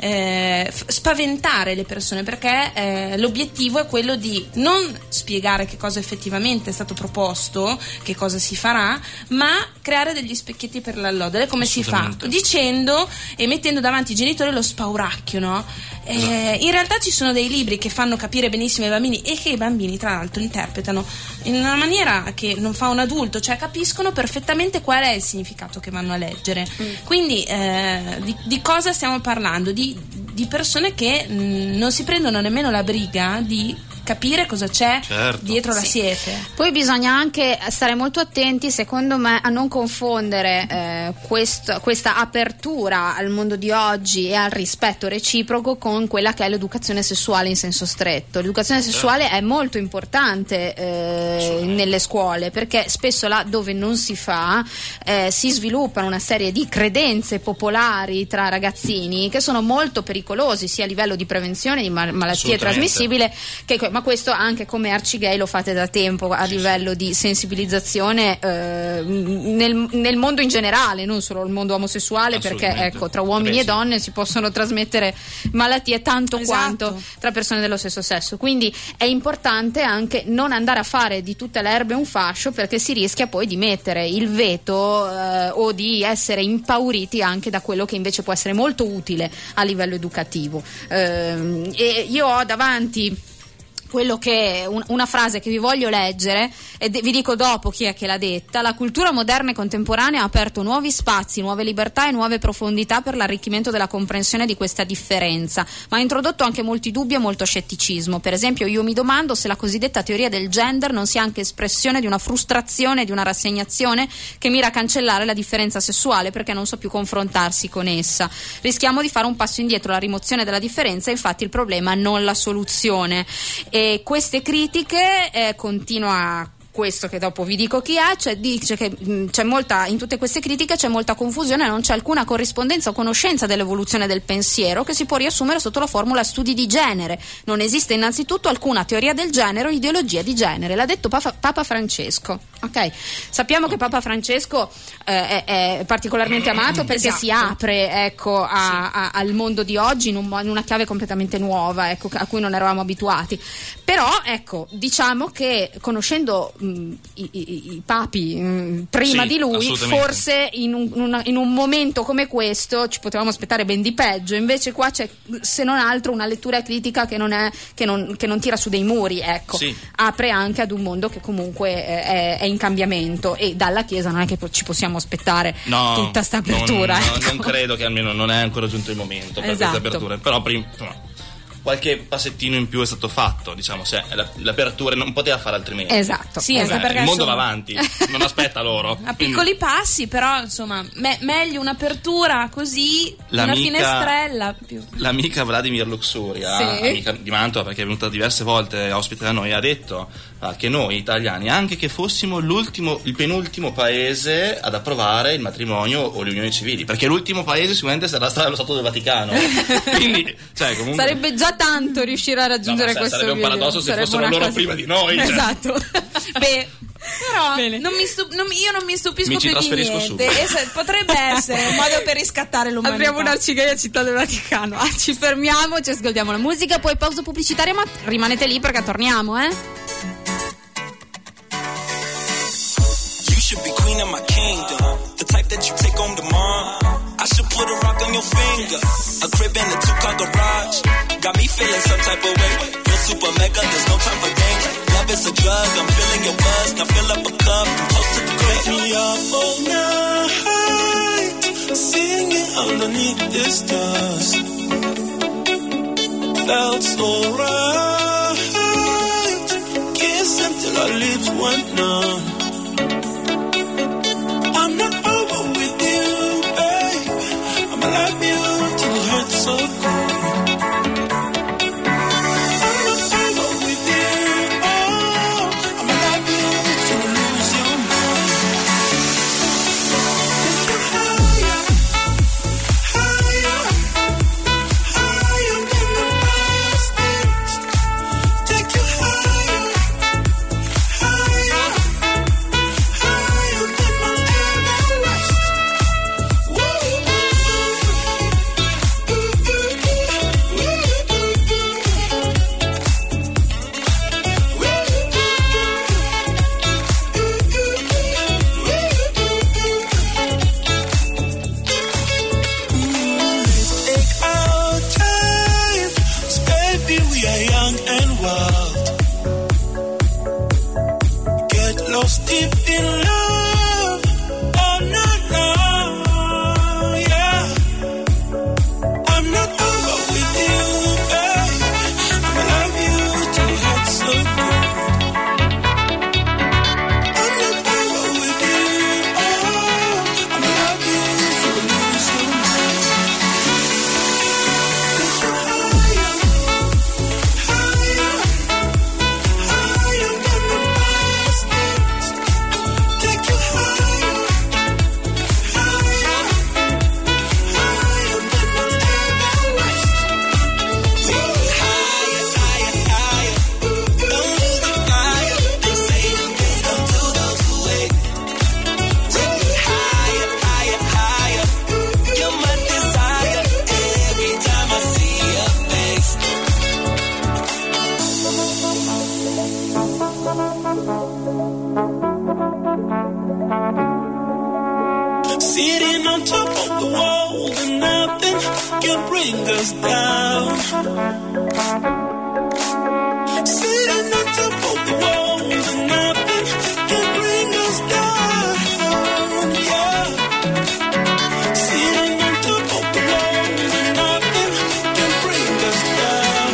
eh, f- spaventare le persone, perché eh, l'obiettivo è quello di non spiegare che cosa effettivamente è stato proposto, che cosa si farà, ma creare degli specchietti per l'allodere. Come si fa? Dicendo e mettendo davanti i genitori lo spauracchio, no? Eh, in realtà ci sono dei libri che fanno capire benissimo ai bambini e che i bambini tra l'altro interpretano in una maniera che non fa un adulto, cioè capiscono perfettamente qual è il significato che vanno a leggere. Mm. Quindi eh, di, di cosa stiamo parlando? Di, di persone che mh, non si prendono nemmeno la briga di capire cosa c'è certo. dietro la sì. siepe. Poi bisogna anche stare molto attenti, secondo me, a non confondere eh, questo, questa apertura al mondo di oggi e al rispetto reciproco con quella che è l'educazione sessuale in senso stretto. L'educazione sessuale certo. è molto importante eh, nelle scuole, perché spesso là dove non si fa eh, si sviluppano una serie di credenze popolari tra ragazzini che sono molto pericolosi sia a livello di prevenzione di mal- malattie trasmissibili che ma questo anche come Arcigay lo fate da tempo a livello di sensibilizzazione eh, nel, nel mondo in generale, non solo il mondo omosessuale, perché ecco tra uomini Beh, e donne sì. si possono trasmettere malattie tanto esatto. quanto tra persone dello stesso sesso, quindi è importante anche non andare a fare di tutte le erbe un fascio, perché si rischia poi di mettere il veto eh, o di essere impauriti anche da quello che invece può essere molto utile a livello educativo. Eh, e io ho davanti quello che un, una frase che vi voglio leggere e de- vi dico dopo chi è che l'ha detta. La cultura moderna e contemporanea ha aperto nuovi spazi, nuove libertà e nuove profondità per l'arricchimento della comprensione di questa differenza, ma ha introdotto anche molti dubbi e molto scetticismo. Per esempio, io mi domando se la cosiddetta teoria del gender non sia anche espressione di una frustrazione, di una rassegnazione che mira a cancellare la differenza sessuale perché non so più confrontarsi con essa. Rischiamo di fare un passo indietro, la rimozione della differenza è infatti il problema, non la soluzione. E queste critiche eh, continua questo che dopo vi dico chi è, cioè dice che mh, c'è molta, in tutte queste critiche c'è molta confusione, non c'è alcuna corrispondenza o conoscenza dell'evoluzione del pensiero che si può riassumere sotto la formula studi di genere. Non esiste innanzitutto alcuna teoria del genere o ideologia di genere, l'ha detto Papa, Papa Francesco. Ok, sappiamo che Papa Francesco eh, è, è particolarmente amato perché esatto. si apre ecco, a, sì. a, al mondo di oggi in, un, in una chiave completamente nuova, ecco, a cui non eravamo abituati. Però ecco, diciamo che conoscendo mh, i, i, i papi mh, prima sì, di lui, forse in un, una, in un momento come questo ci potevamo aspettare ben di peggio. Invece qua c'è, se non altro, una lettura critica che non, è, che non, che non tira su dei muri, ecco. Sì. Apre anche ad un mondo che comunque è, è in cambiamento, e dalla Chiesa non è che ci possiamo aspettare no, tutta sta apertura. Non, ecco. non credo, che almeno non è ancora giunto il momento per esatto. questa apertura, però prima, qualche passettino in più è stato fatto, diciamo, se l'apertura non poteva fare altrimenti. Esatto, sì, esatto. Perché il mondo insomma... va avanti, non aspetta loro. A piccoli passi, però insomma, me- meglio un'apertura così, l'amica, una finestrella più. L'amica Vladimir Luxuria, sì. amica di Mantova, perché è venuta diverse volte ospite da noi, ha detto ah, che noi italiani, anche che fossimo l'ultimo, il penultimo paese ad approvare il matrimonio o le unioni civili, perché l'ultimo paese sicuramente sarà stato lo Stato del Vaticano. Quindi, cioè, comunque... sarebbe già tanto riuscire a raggiungere no, questo sarebbe un paradosso se fossero loro cosa... prima di noi, cioè. Esatto. Beh, però non mi stu- non, io non mi stupisco mi più di niente. Es- potrebbe essere un modo per riscattare l'umanità. Apriamo un Arcigay a Città del Vaticano. Ah, ci fermiamo, ci ascoltiamo la musica, poi pausa pubblicitaria, ma rimanete lì perché torniamo, eh? You should be queen of my kingdom, the type that you take home to mom. I should put a rock on your finger, a crib and a two-car garage. Got me feeling some type of way, feel super mega, there's no time for games. Love is a drug, I'm feeling your buzz, now fill up a cup, I'm close to the grave. Me up all night, singing underneath the stars. Felt so right, kissing till our lips went numb. I'm not over with you, babe. I'ma love you till it hurts so good. I'm not over with you, oh. I'ma love you till you lose your mind. Sitting on top of the world and nothing can bring us down. Sitting on top of the world and nothing can bring us down. Yeah. Sitting on top of the world and nothing can bring us down.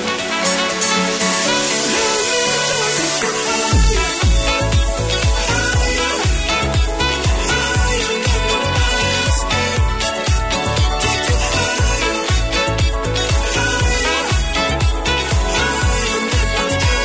Let me take you higher, higher, higher than the highest. Take you higher, higher, higher than the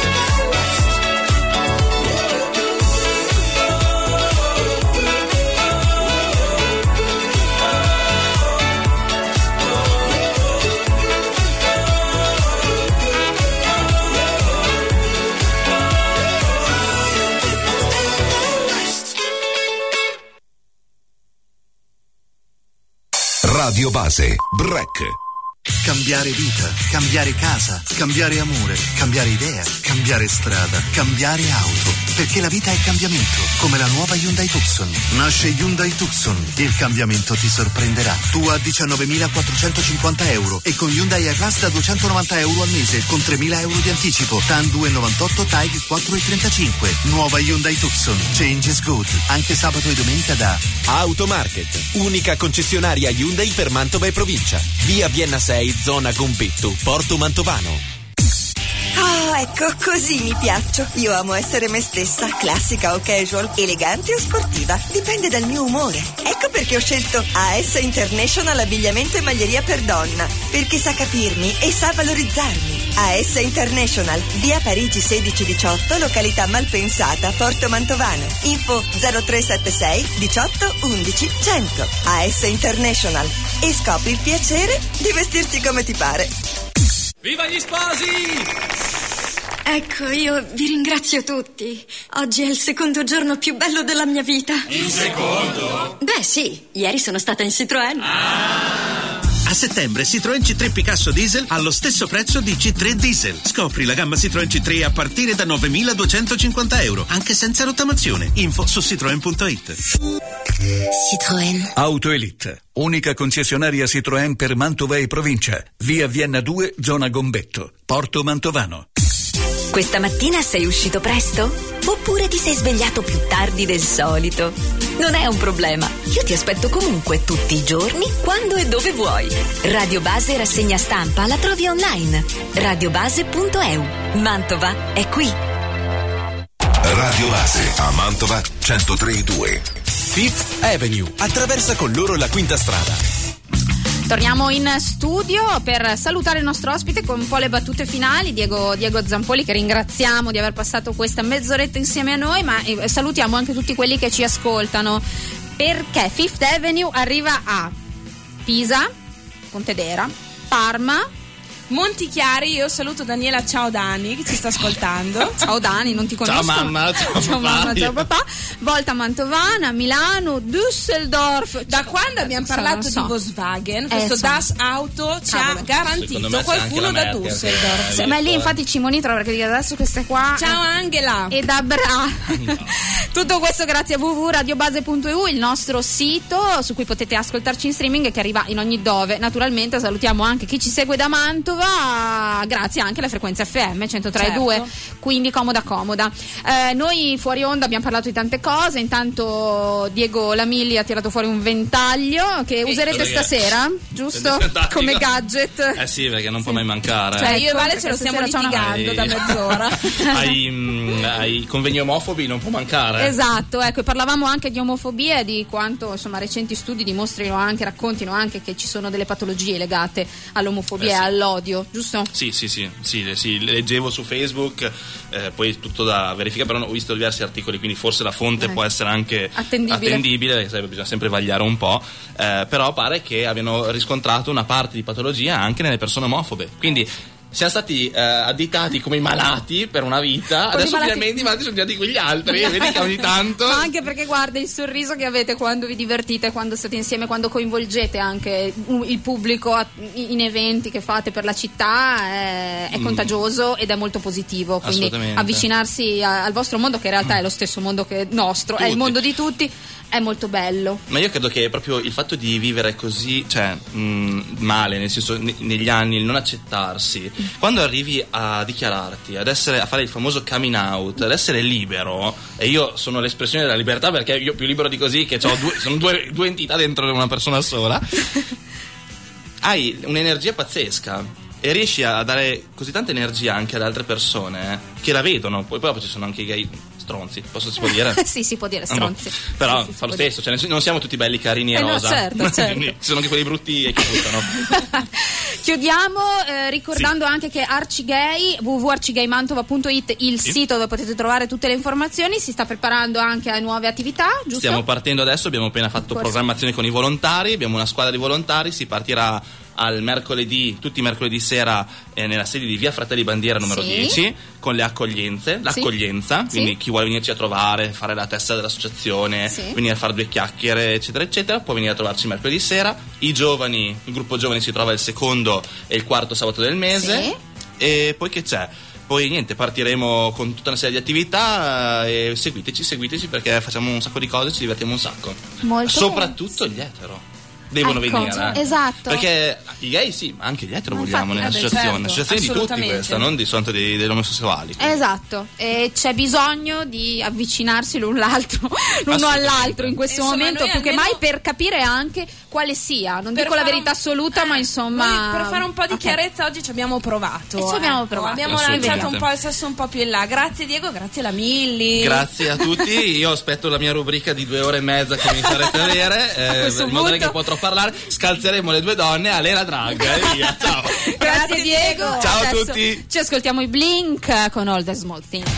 Radio Base, break. Cambiare vita, cambiare casa, cambiare amore, cambiare idea, cambiare strada, cambiare auto. Perché la vita è cambiamento, come la nuova Hyundai Tucson. Nasce Hyundai Tucson, il cambiamento ti sorprenderà. Tu a diciannovemilaquattrocentocinquanta euro e con Hyundai Airclass da duecentonovanta euro al mese con tremila euro di anticipo. T A N due virgola novantotto, T A I G quattro virgola trentacinque. Nuova Hyundai Tucson, change is good. Anche sabato e domenica da Automarket, unica concessionaria Hyundai per Mantova e provincia. Via Vienna sei, zona Gombetto, Porto Mantovano. Oh, ecco, così mi piaccio. Io amo essere me stessa, classica o casual, elegante o sportiva. Dipende dal mio umore. Ecco perché ho scelto A S International Abbigliamento e Maglieria per Donna. Perché sa capirmi e sa valorizzarmi. A S International, via Parigi sedici diciotto, località Malpensata, Porto Mantovano. Info zero tre sette sei diciotto undici cento. A S International. E scopri il piacere di vestirti come ti pare. Viva gli sposi! Ecco, io vi ringrazio tutti. Oggi è il secondo giorno più bello della mia vita. Il secondo? Beh, sì, ieri sono stata in Citroën. Ah. A settembre Citroën C tre Picasso Diesel allo stesso prezzo di C tre Diesel. Scopri la gamma Citroën C tre a partire da novemiladuecentocinquanta euro, anche senza rottamazione. Info su citroen punto it. Citroën. Auto Elite, unica concessionaria Citroën per Mantova e provincia. Via Vienna due, zona Gombetto, Porto Mantovano. Questa mattina sei uscito presto? Oppure ti sei svegliato più tardi del solito? Non è un problema. Io ti aspetto comunque tutti i giorni, quando e dove vuoi. Radio Base rassegna stampa la trovi online. radiobase punto e u. Mantova è qui. Radio Base a Mantova centotré virgola due. Fifth Avenue attraversa con loro la quinta strada. Torniamo in studio per salutare il nostro ospite con un po' le battute finali, Diego, Diego Zampoli, che ringraziamo di aver passato questa mezz'oretta insieme a noi, ma eh, salutiamo anche tutti quelli che ci ascoltano, perché Fifth Avenue arriva a Pisa, Pontedera, Parma, Montichiari. Io saluto Daniela Ciao Dani che ci sta ascoltando. Ciao Dani, non ti conosco. Ciao mamma, ciao, ciao mamma, ciao papà. Volta Mantovana, Milano, Düsseldorf. Da quando abbiamo parlato so, so. di Volkswagen, Eh, questo so. Das Auto ci Ah, ha vabbè. garantito qualcuno da Düsseldorf. Sì, ma lì infatti ci monitora, perché adesso queste qua. Ciao Angela. E da bra. Tutto questo grazie a w w w punto radiobase punto e u, il nostro sito su cui potete ascoltarci in streaming, che arriva in ogni dove. Naturalmente salutiamo anche chi ci segue da Mantova, grazie anche alla frequenza F M centotré virgola due, Certo. quindi comoda comoda. Eh, noi fuori onda abbiamo parlato di tante cose. Intanto Diego Lamilli ha tirato fuori un ventaglio che userete perché- stasera, giusto? Fantastico. Come gadget. Eh sì, perché non può mai mancare. Cioè, io e Vale Perché ce lo stiamo stasera c'è una- litigando da mezz'ora. ai, mm, ai convegni omofobi non può mancare. Esatto, ecco, e parlavamo anche di omofobia e di quanto insomma recenti studi dimostrino anche, raccontino anche che ci sono delle patologie legate all'omofobia Eh sì. e all'odio, giusto? Sì, sì, sì, sì, le- sì, leggevo su Facebook, eh, poi tutto da verificare, però ho visto diversi articoli, quindi forse la fonte Eh. può essere anche Attendibile. attendibile, perché sai, bisogna sempre vagliare un po', eh, però pare che abbiano riscontrato una parte di patologia anche nelle persone omofobe, quindi siamo stati eh, additati come i malati per una vita, Come adesso i malati- finalmente i malati sono diventati quegli altri, vedi che ogni tanto... Ma anche perché guarda il sorriso che avete quando vi divertite, quando state insieme, quando coinvolgete anche il pubblico a- in eventi che fate per la città è, è Mm. contagioso ed è molto positivo, quindi Assolutamente. avvicinarsi a- al vostro mondo, che in realtà è lo stesso mondo che nostro, è il Tutti. mondo di tutti, è molto bello. Ma io credo che proprio il fatto di vivere così, cioè mh, male, nel senso ne- negli anni, il non accettarsi, quando arrivi a dichiararti, ad essere, a fare il famoso coming out, ad essere libero, e io sono l'espressione della libertà perché io più libero di così, che ho due, sono due, due entità dentro una persona sola, hai un'energia pazzesca e riesci a dare così tanta energia anche ad altre persone eh, che la vedono. Poi poi ci sono anche i gay stronzi, posso si può dire? Sì, si può dire stronzi. Ah, però sì, sì, fa lo stesso, cioè, non siamo tutti belli, carini e eh rosa. No, certo, certo. Quindi ci sono anche quelli brutti e che buttano. Chiudiamo eh, ricordando sì. anche che Arcigay, w w w punto arcigaymantova punto it, il sì. sito dove potete trovare tutte le informazioni, si sta preparando anche a nuove attività, giusto? Stiamo partendo adesso, abbiamo appena fatto programmazione con i volontari, abbiamo una squadra di volontari, si partirà al mercoledì, tutti i mercoledì sera eh, nella sede di Via Fratelli Bandiera numero sì. dieci, con le accoglienze, l'accoglienza, sì. quindi sì. chi vuole venirci a trovare, fare la testa dell'associazione, sì. venire a fare due chiacchiere, eccetera, eccetera, può venire a trovarci mercoledì sera. I giovani, il gruppo giovani si trova il secondo e il quarto sabato del mese. Sì. E poi che c'è? Poi niente, partiremo con tutta una serie di attività e seguiteci, seguiteci perché facciamo un sacco di cose, ci divertiamo un sacco. Molto soprattutto bene. Gli etero devono ecco, venire eh. esatto, perché i gay sì, ma anche gli etero ma vogliamo infatti, nell'associazione, certo, l'associazione di tutti questa, non di soltanto dei, degli omosessuali. Esatto, e c'è bisogno di avvicinarsi l'un l'altro l'uno all'altro in questo insomma, momento più che mai per capire anche quale sia, non dico la verità un... assoluta, eh, ma insomma per fare un po' di okay. chiarezza oggi ci abbiamo provato. E ci abbiamo ecco, provato. Abbiamo lanciato un po' il sasso un po' più in là. Grazie Diego, grazie la Milli. Grazie a tutti, io aspetto la mia rubrica di due ore e mezza che mi farete avere, eh, in modo che potrò parlare. Scalzeremo le due donne a Lera Drag e via. Ciao. Grazie Diego. Ciao Adesso a tutti. Ci ascoltiamo i Blink con All the Small Things.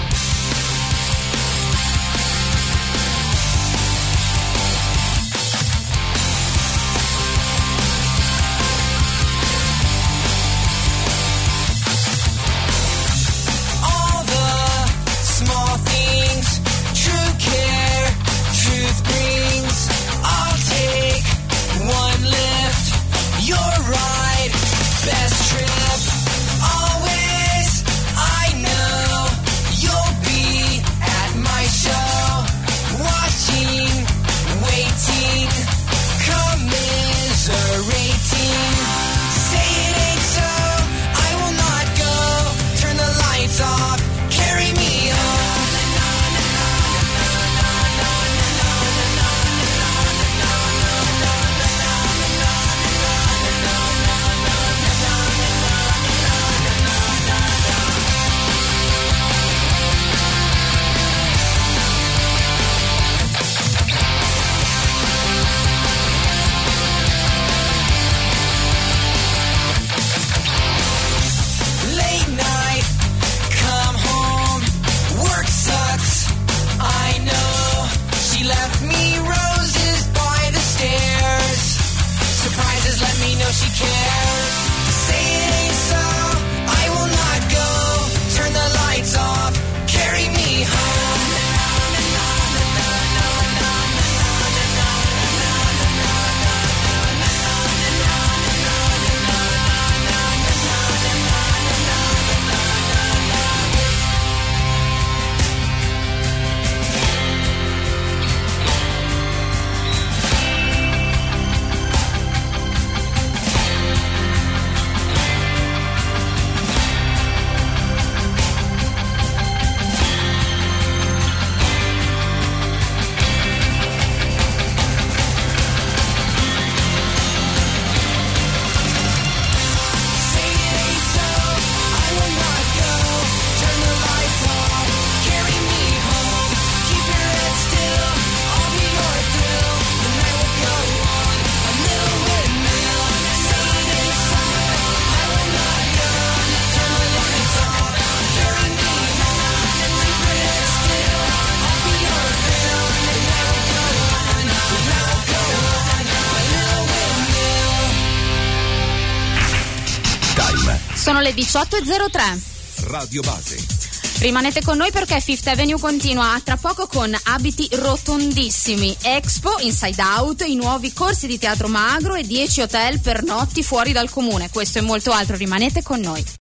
Sono le diciotto e zero tre. Radio Base. Rimanete con noi perché Fifth Avenue continua tra poco con abiti rotondissimi, Expo, Inside Out, i nuovi corsi di teatro magro e dieci hotel per notti fuori dal comune. Questo e molto altro, rimanete con noi.